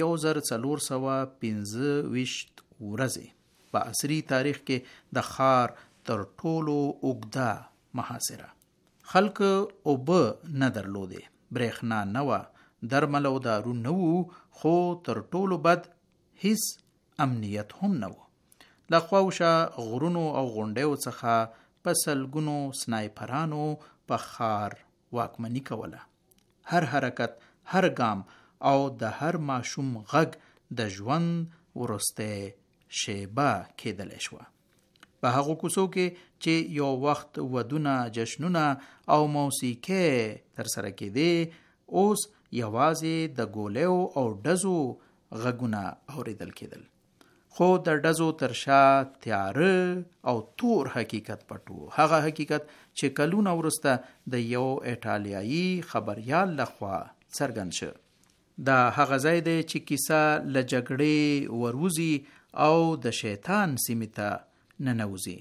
1425 ورځې په عصري تاریخ کې د ښار تر ټولو اوږده محاصره. خلک اوبه نه درلودې، برېښنا نه وه، درمل او دارو نه وو، خو تر ټولو بد هیڅ امنیت هم نه وو. له خواوشا غرونو او غونډیو څخه په سلګونو سنایپرانو په ښار واکمني کوله. هر حرکت، هر ګام او د هر ماشوم غږ د ژوند ورسته شیبه کېدلی شوه. په هغو کوڅو کې چې یو وخت ودونه، جشنونه او موسیقي ترسره کېدې، اوس یوازې د ګولیو او ډزو غږونه اوریدل کېدل. خو د ډزو تر شا تیاره او تور حقیقت پټ و. هغه حقیقت چې کلونه وروسته د یو ایټالیایي خبریال لخوا څرګند شو. دا هغه ځای دی چې کیسه له جګړې وروزي او د شیطان سیمې ته ننوزي.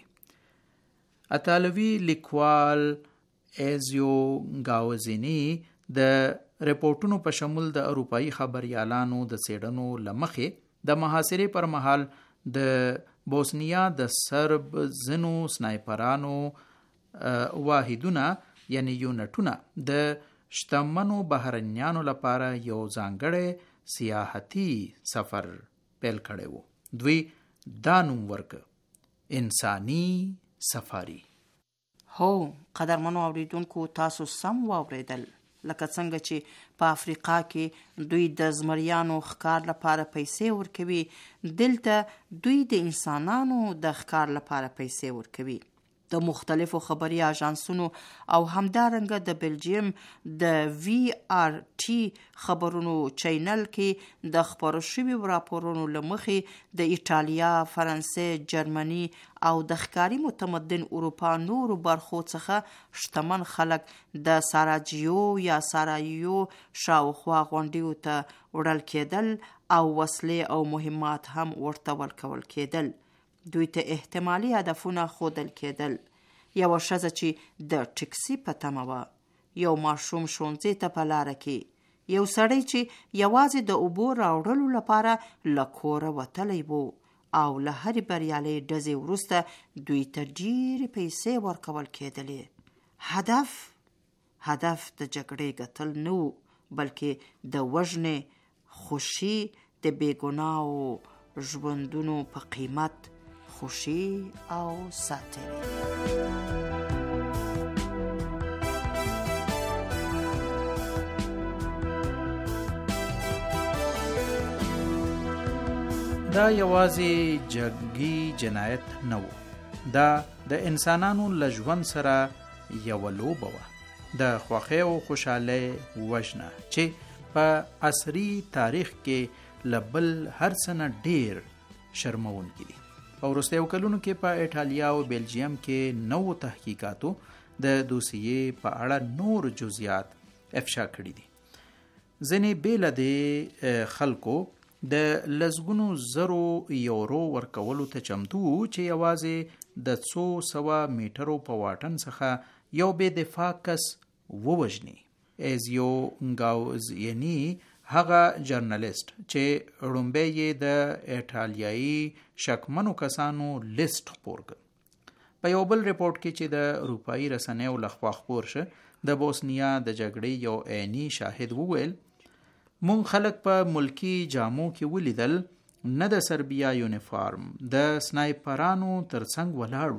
ایتالوي لیکوال ایزیو گاوزینی د رپورټونو په شمول د اروپایي خبریالانو د څېړنو له مخې د محاصرې پر مهال د بوسنیا د سرب ځینو سنایپرانو واحدونه یعنی یونټونه د شتمنو بهرنیانو لپاره یو ځانګړی سیاحتي سفر پیل کړی و. دوی دا نوم ورکړ انساني سفاري. هو قدرمنو اوریدونکو، تاسو سم واوریدل. لکه څنګه چې په افریقا کې دوی د زمریانو ښکار لپاره پیسې ورکوي، دلته دوی د انسانانو د ښکار لپاره پیسې ورکوي. د مختلفو خبري اژانسونو او همدارنګه د بلجیم د VRT خبرونو چینل کې د خبرو شویو راپورونو له مخې د ایټالیا، فرانسې، جرمني او د ښکاري متمدن اروپا نورو برخو څخه شتمن خلک د ساراجیو یا سارایو شاوخوا غونډیو ته وړل کېدل او وسلې او مهمات هم ورته ورکول کېدل. دوی ته احتمالي هدفونه ښودل کېدل. یوه ښځه چې د ټکسي په تمه وه، یو ماشوم ښوونځي ته په لاره کې، یو سړی چې یوازې د اوبو راوړلو لپاره له کوره وتلی و او له هرې بریالۍ ډزې وروسته دوی ته ډېرې پیسې ورکول کېدلې. هدف د جګړې ګټل نه و، بلکې د وژنې خوشي د بېګناهو ژوندونو په قیمت خوشي او ساتنې. دا یوازې جګړی جنایت نه و، دا د انسانانو له ژوند سره یوه لوبه وه، د خوښۍ او خوشحالۍ وژنه چې په عصري تاریخ کې له بل هر څه نه ډېر شرمونکي دي. په وروستیو کلونو کې په ایټالیا او بلجیم کې نوو تحقیقاتو د دوسیې په اړه نور جزئیات افشا کړي دي. ځینې بېله د خلکو د لسګونو زرو یورو ورکولو ته چمتو چې یوازې د څو سوه میټرو په واټن څخه یو بې دفاع کس ووژني. ایزیو گاوزینی هغه جرنالیست چې وړومبی یې د ایټالیایي شکمنو کسانو لیست خپور کړ. په یو بل رپورټ کې چې د اروپایي رسنیو لخوا خپور شه، د بوسنیا د جګړې یو عیني شاهد وویل مونږ خلک په ملکی جامو کې ولیدل، نه د سربیا یونیفارم، د سنایپرانو ترڅنګ ولاړ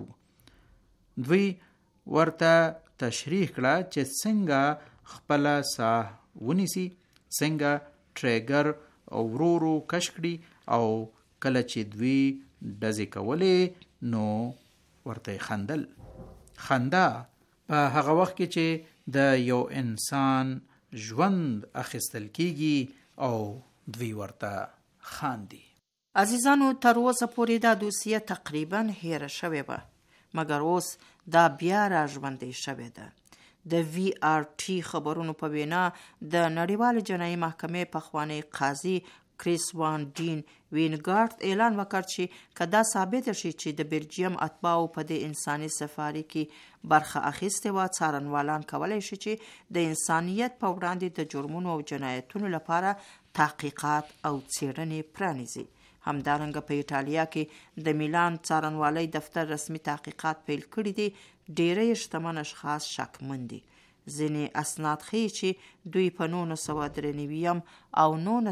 وو. دوی ورته تشریح کړه چې څنګه خپله ساه ونیسي، څنګه ټریګر ورو ورو کش کړي، او کله چې دوی ډزې کولې نو ورته خندل. خندا په هغه وخت کې چې د یو انسان ژوند اخیستل کیږي او دوی ورته خاندي. عزیزانو، تر اوسه پورې دا دوسیه تقریبا هیره شوې وه، مګر اوس دا بیا را ژوندۍ شوې ده. د VRT خبرونو په وینا د نړیوال جنایي محکمې پخوانی قاضي کریس وان ډین وینګارد اعلان وکړ چې که دا ثابت شي چې د بلجیم اتباعو په د انساني سفاري کې برخه اخیستې وه، څارنوالان کولی شي چې د انسانیت په وړاندې د جرمونو او جنایتونو لپاره تحقیقات او څېړنې پرانیزي. همدارنګه په ایټالیا کې د میلان څارنوالۍ دفتر رسمي تحقیقات پیل کړي دي. ډیری شتمن اشخاص شکمن دي. ځینې اسناد ښیي چې دوی په 1993 او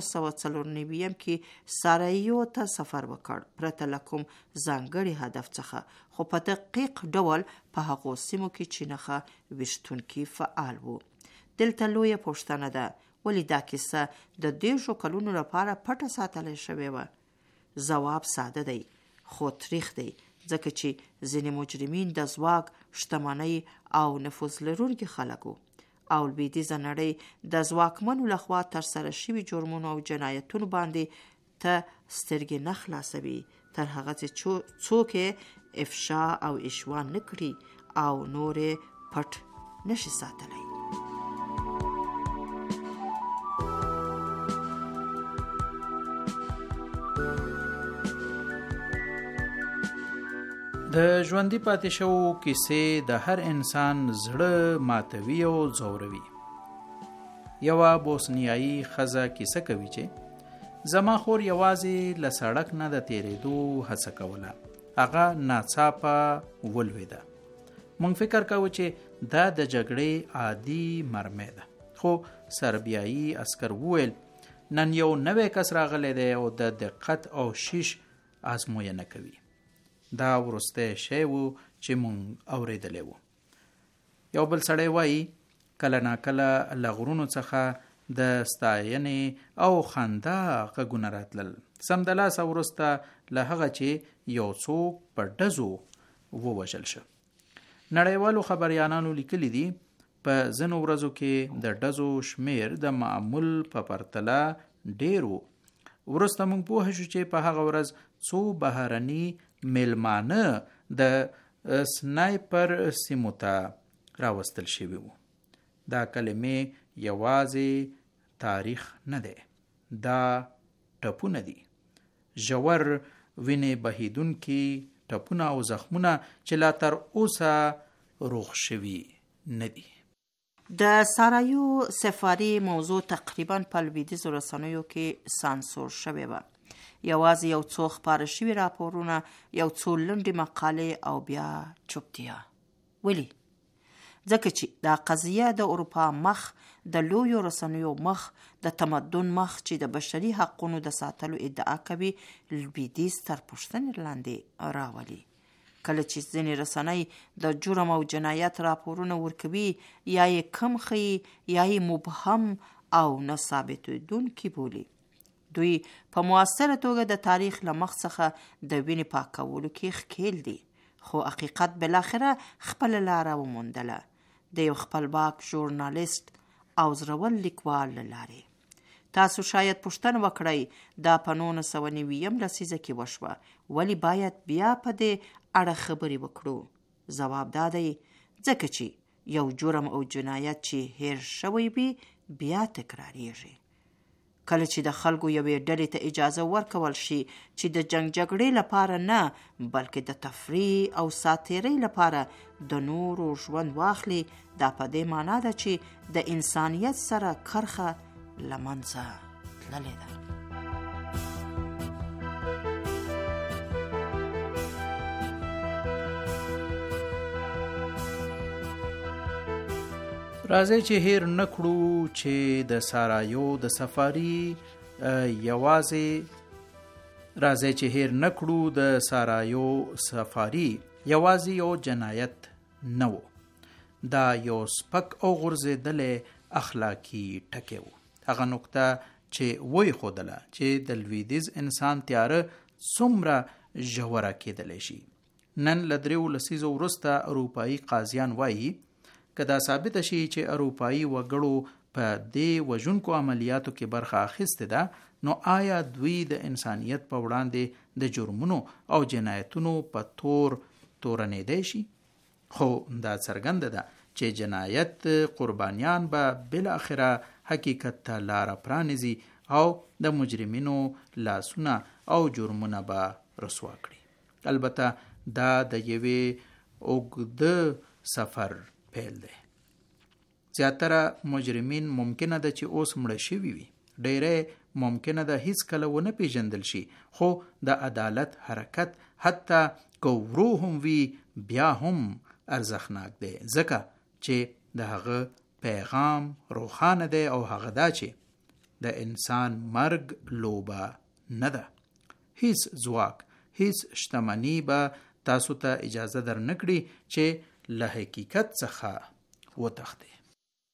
1994 کې سارایو ته سفر وکړ، پرته له کوم ځانګړي هدف څخه، خو په دقیق ډول په هغو سیمو کې چې نښه ویشتونکي فعال وو. دلته لویه پوښتنه ده، ولې دا کیسه د 10 کلونو لپاره پټه ساتلی شوې وه؟ ځواب ساده دی خو تریخ دی، ځکه چې ځینې مجرمین د ځواک، شتمنۍ او نفوذ لرونکي خلک وو او لویدیځه نړۍ د ځواکمنو لخوا ترسره شوي جرمونو او جنایتونو باندې ته سترګې نه خلاصوي تر هغه چې څوک یې افشا او اشوا نه کړي او نور یې پټ نشي ساتلی. د ژوندۍ پاتې شوو کیسې د هر انسان زړه ماتوي او ځوروي. یوه بوسنیایي ښځه کیسه کوي چې زما خور یوازې له سړک نه د تیریدو هڅه کوله. هغه ناڅاپه ولوېده. موږ فکر کوو چې دا د جګړې عادي مرمۍ ده، خو سربیایي عسکر وویل نن یو نوی کس راغلی دی او د دقت او شیش ازموینه کوي. دا ورسته شی و چې مونږ اوریدلی وو. یو بل سړی وایي کله ناکله له غرونو څخه د ستاینې او خندا غږونه راتلل. سمدلاسه وروسته له هغه چې یو څوک په ډزو ووژل شو. نړیوالو خبریالانو لیکلي دي په ځینو ورځو کې د ډزو شمیر د معمول په پرتله ډیر و. وروسته موږ پوه شو چې په هغه ورځ څو بهرني میلمانه د سنایپر سیمو ته راوستل شوي وو. دا کلمې یوازې تاریخ نه دی، دا ټپونه دي، ژور وینې بهیدونکي ټپونه او زخمونه چې لا تر اوسه روغ شوي نه دي. د سارایو سفاري موضوع تقریبا په لویدیځو رسنیو کې سانسور شوې وه. یوازې یو څو خپاره شوي راپورونه، یو څو لنډې مقالې او بیا چوپتیا. ولې؟ ځکه چې دا قضیه د اروپا مخ، د لویو رسنیو مخ، د تمدن مخ چې د بشري حقونو د ساتلو ادعا کوي لویدیځ تر پوښتنې لاندې راولي. کله چې ځینې رسنۍ د جرم او جنایت راپورونه ورکوي، یا یې کم ښیي یا یې مبهم او نه ثابتېدونکي بولي. دوی په مؤثره توګه د تاریخ له مخ څخه د وینې پاکولو کې ښکیل دي، خو حقیقت بالاخره خپله لاره وموندله د یو خپلواک ژورنالیست او زړور لیکوال له لارې. تاسو شاید پوښتنه وکړئ دا په 1990 لسیزه کې وشوه، ولې باید بیا په دې اړه خبرې وکړو؟ ځواب دا دی ځکه چې یو جرم او جنایت چې هیر شوی وي بیا تکراریږي. کله چې د خلکو یوې ډلې ته اجازه ورکول شي چې د جنگ جګړې لپاره نه بلکې د تفریح او ساتیرۍ لپاره د نورو ژوند واخلي، دا په دې معنا ده چې د انسانیت سره کرخه له منځه تللې ده. راځي چې هیر نکړو چې د سارایو د سفاري یوازې یو جنایت نه و. دا یو سپک او غورځېدلی اخلاقي ټکی و. هغه نقطه چې وی ښودله چې د لویدیځ انسان تیاره څومره ژوره کېدلی شي. نن له 3 لسیزو وروسته اروپایي قاضیان وایي که دا ثابت شي چې اروپایي وګړو په دې وژونکو عملیاتو کې برخه اخیستې ده، نو آیا دوی د انسانیت په وړاندې د جرمونو او جنایتونو په تورنېدی شي؟ خو دا څرګنده ده چې جنایت قربانیان به بالاخره حقیقت ته لاره پرانیزي او د مجرمینو لاسونه او جرمونه به رسوا کړي. البته دا د یوې اوږده سفر پیل دی. زیاتره مجرمین ممکنه ده چې اوس مړه شوي وي، ډیره ممکنه ده هیڅ کله ونه پیژندل شي، خو د عدالت حرکت حتی که ورو هم وي بیا هم ارزښتناک دی، ځکه چې د هغه پیغام روښانه دی او هغه دا چې د انسان مرګ لوبه نه ده. هیڅ ځواک، هیڅ شتمني به تاسو ته اجازه در نکړي چې له حقیقت څخه وتښتئ.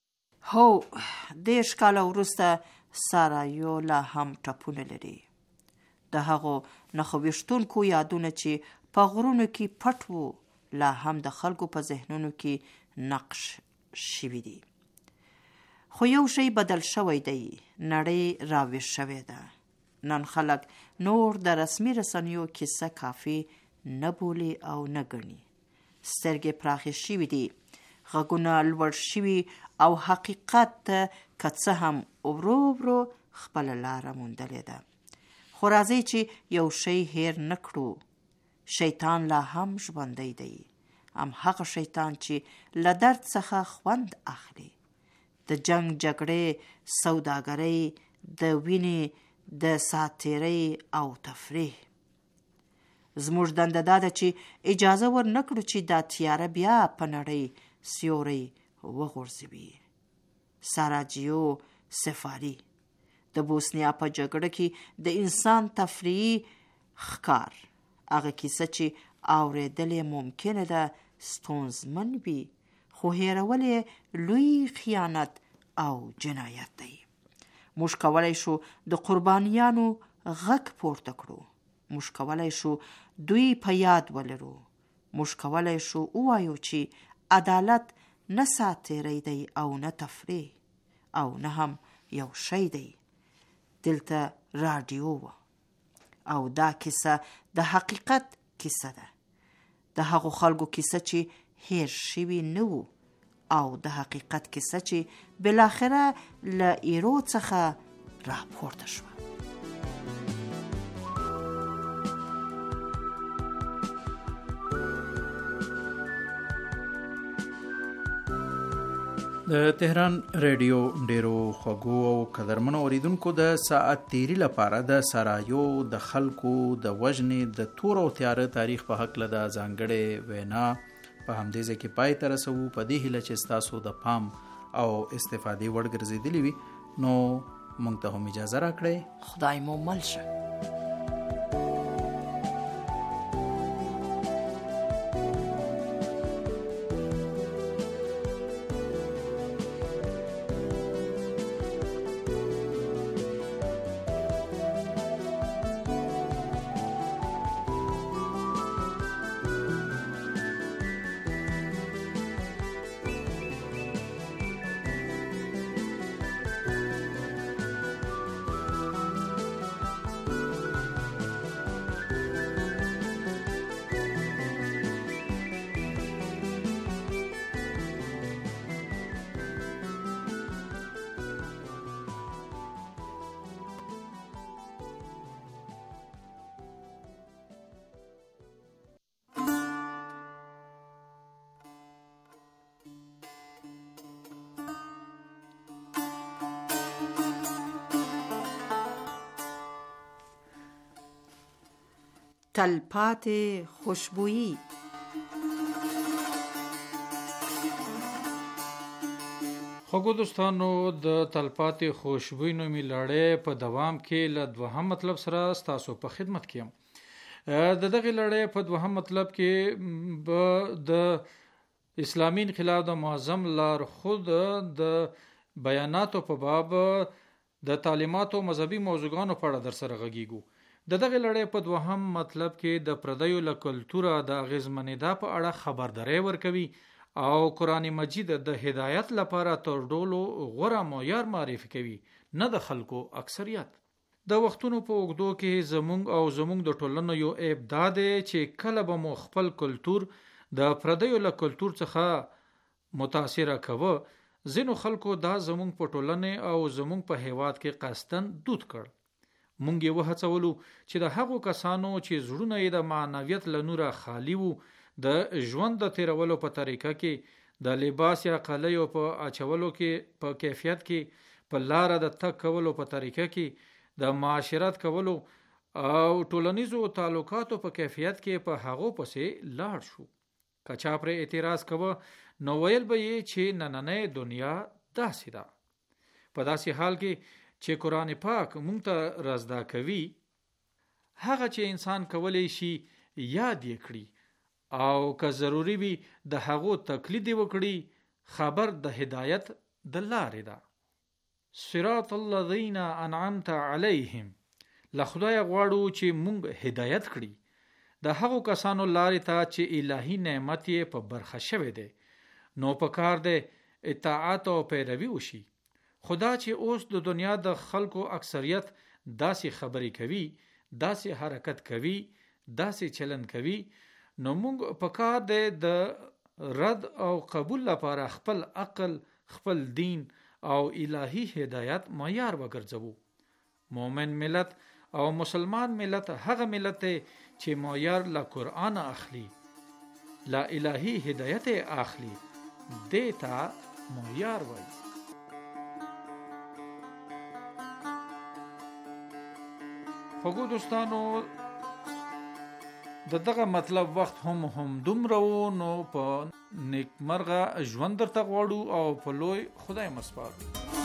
هو 10 کاله وروسته سارایو لا هم ټپونه لري. د هغو نښویشتونکو یادونه چې په غرونو کې پټ وو لا هم د خلکو په ذهنونو کې نقش شوي دي. خو یو شی بدل شوی دی، نړۍ راویښ شوې ده. نن خلک نور د رسمي رسنیو کیسه کافی نه بولي او نه ګڼي. سترګې پراخې شوي دي، غږونه لوړ شوي او حقیقت ته که څه هم ورو ورو خپله لاره موندلې ده. خو راځئ چې یو شی هیر نه کړو. شیطان لا هم ژوندی دی، هغه شیطان چې له درد څخه خوند اخلي. د جنگ جګړې، سوداګرۍ، د وینې د ساتیرۍ او تفریح. زموږ دنده دا ده چې اجازه ور نکړو چې دا تیاره بیا په نړۍ سیوری وغورځوي. ساراجیو سفاری د بوسنیا په جګړه کې د انسان تفریحي ښکار، هغه کیسه چې اورېدل ممکنه ده ستونزمن وي، خو هیرول لوی خیانت او جنایت دی. موږ کولی شو د قربانیانو غږ پورته کړو. موږ کولی شو دوی په یاد ولرو. موږ کولی شو ووایو چې عدالت نه ساتیری دی او نه تفریح او نه هم یو شی دی. دلته رادیو و او دا کیسه د حقیقت کیسه ده. د هغو خلکو کیسه چې هیر شوي نه وو او د حقیقت کیسه چې بالاخره له ایرو څخه راپورته شوه. د تهران ریډیو ډیرو خوږو او قدرمنو اوریدونکو د ساعت تیری لپاره د سرایو د خلکو د وژنې د تور او تیاره تاریخ په حق له د ځانګړې وینا په همدې ځای کې پای ته رسوو. په دې هیله چې ستاسو د پام او استفادې وړ ګرځېدلې وي، نو موږ ته هم اجازه راکړئ. خدای مو مل شه. تلپاتې خوشبویی. خوږو دوستانو، د تلپاتې خوشبویی نومي لړۍ په دوام کې له دوهم مطلب سره ستاسو په خدمت کې یم. د دغې لړۍ په دوهم مطلب کې به د اسلامي انقلاب د معظم لارښود د بیاناتو په باب د تعلیماتو مذهبي موضوعګانو په اړه در سره غږیږو. د دغه لړۍ په دوهم مطلب کې د پردیو له کلتوره د اغیزمنېدا په اړه خبرداری ورکوي او قرآن مجید د هدایت لپاره تر ټولو غوره معیار معرفي کوي، نه د خلکو اکثریت. د وختونو په اوږدو کې زمونږ د ټولنو یو عیب دا دی چې کله به مو خپل کلتور د پردیو له کلتور څخه متاثره کوه، ځینو خلکو دا زمونږ په ټولنې او زمونږ په هیواد کې قصدن دود کړ. مونږ یې وهڅولو چې د هغو کسانو چې زړونه یې د معنویت له نوره خالی وو، د ژوند د تیرولو په طریقه کې، د لباس یا قلیو په اچولو کې، په کیفیت کې، په لاره د تک کولو په طریقه کې، د معاشرت کولو او ټولنیزو تعلقاتو په کیفیت کې په هغو پسې لاړ شو. که چا پرې اعتراض کوه نو ویل به یې چې نننۍ دنیا داسې ده. په داسې حال کې چې قرآن پاک مونږ ته رازدا کوي، هغه چې انسان کولی شي یاد یې کړي او که ضروری وي د هغو تقلید وکړي، خبر د هدایت د لارې ده. صراط الذین انعمت علیهم، له خدای غواړو چې مونږ هدایت کړي د هغو کسانو لارې ته چې الهی نعمت یې په برخه شوی دی. نو پکار دی اطاعت او پیروي وشي. خدا چې اوس د دنیا د خلکو اکثریت داسې خبرې کوي، داسې حرکت کوي، داسې چلن کوي، نو مونږ پکار دی د رد او قبول لپاره خپل عقل، خپل دین او الهی هدایت معیار وګرځو. مومن ملت او مسلمان ملت هغه ملت چې معیار له قرآن اخلي، لا الهی هدایت اخلي، دیتا معیار وای. خوږو دوستانو، دغه مطلب وخت هم دومره و، نو په نیکمرغه ژوند درته غواړو او په لوی خدای مسپارو.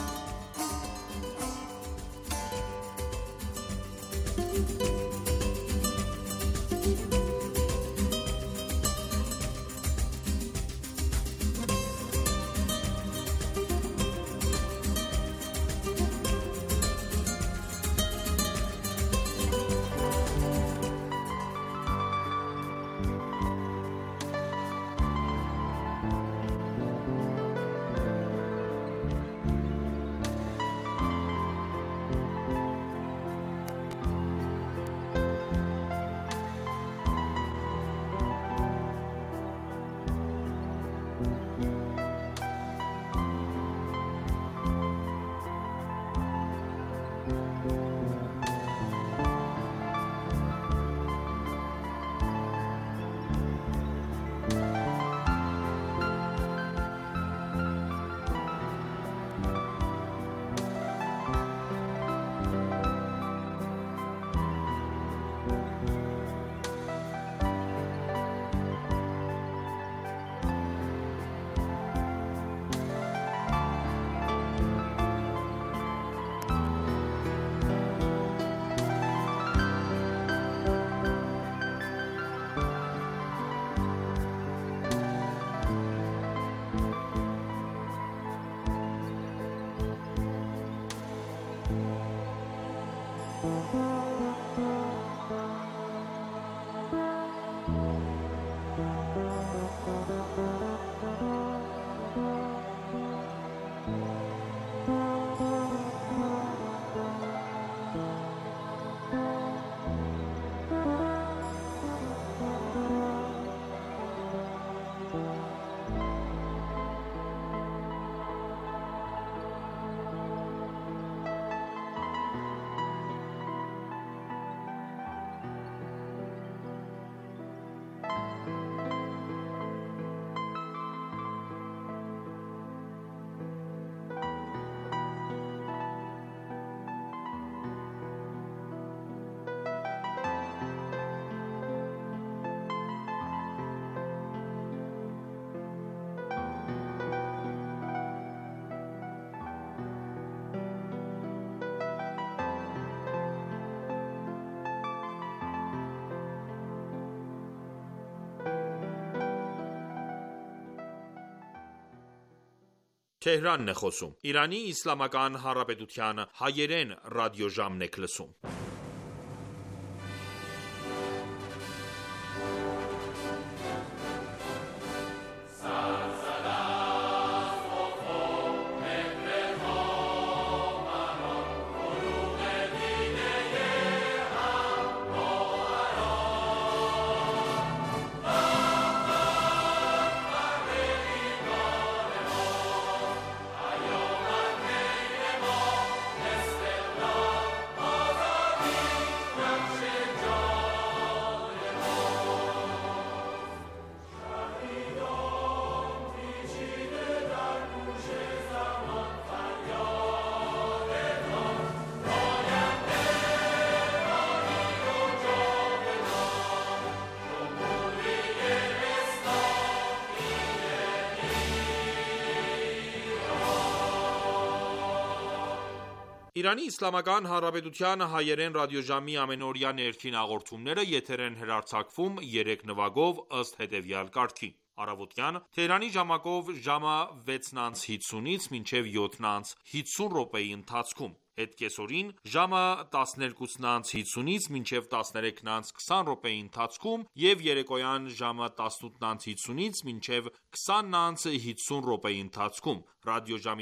Թեհրանն է խոսում։ Իրանի Իսլամական Հանրապետության հայերեն ռադիոժամն եք լսում։ Իրանի Իսլամական Հանրապետության հայերեն ռադիոժամի ամենօրյա ներքին հաղորդումները եթեր են հեռարձակվում 3 նվագով ըստ հետևյալ կարգի: Առավոտյան Թեհրանի ժամակով ժամը 6:50-ից մինչև 7:50 րոպեի ընթացքում, հետ կեսօրին ժամը 12:50-ից մինչև 13:20 րոպեի ընթացքում և երեկոյան ժամը 18:50-ից մինչև 20:50 րոպեի ընթացքում, ռադիոժամի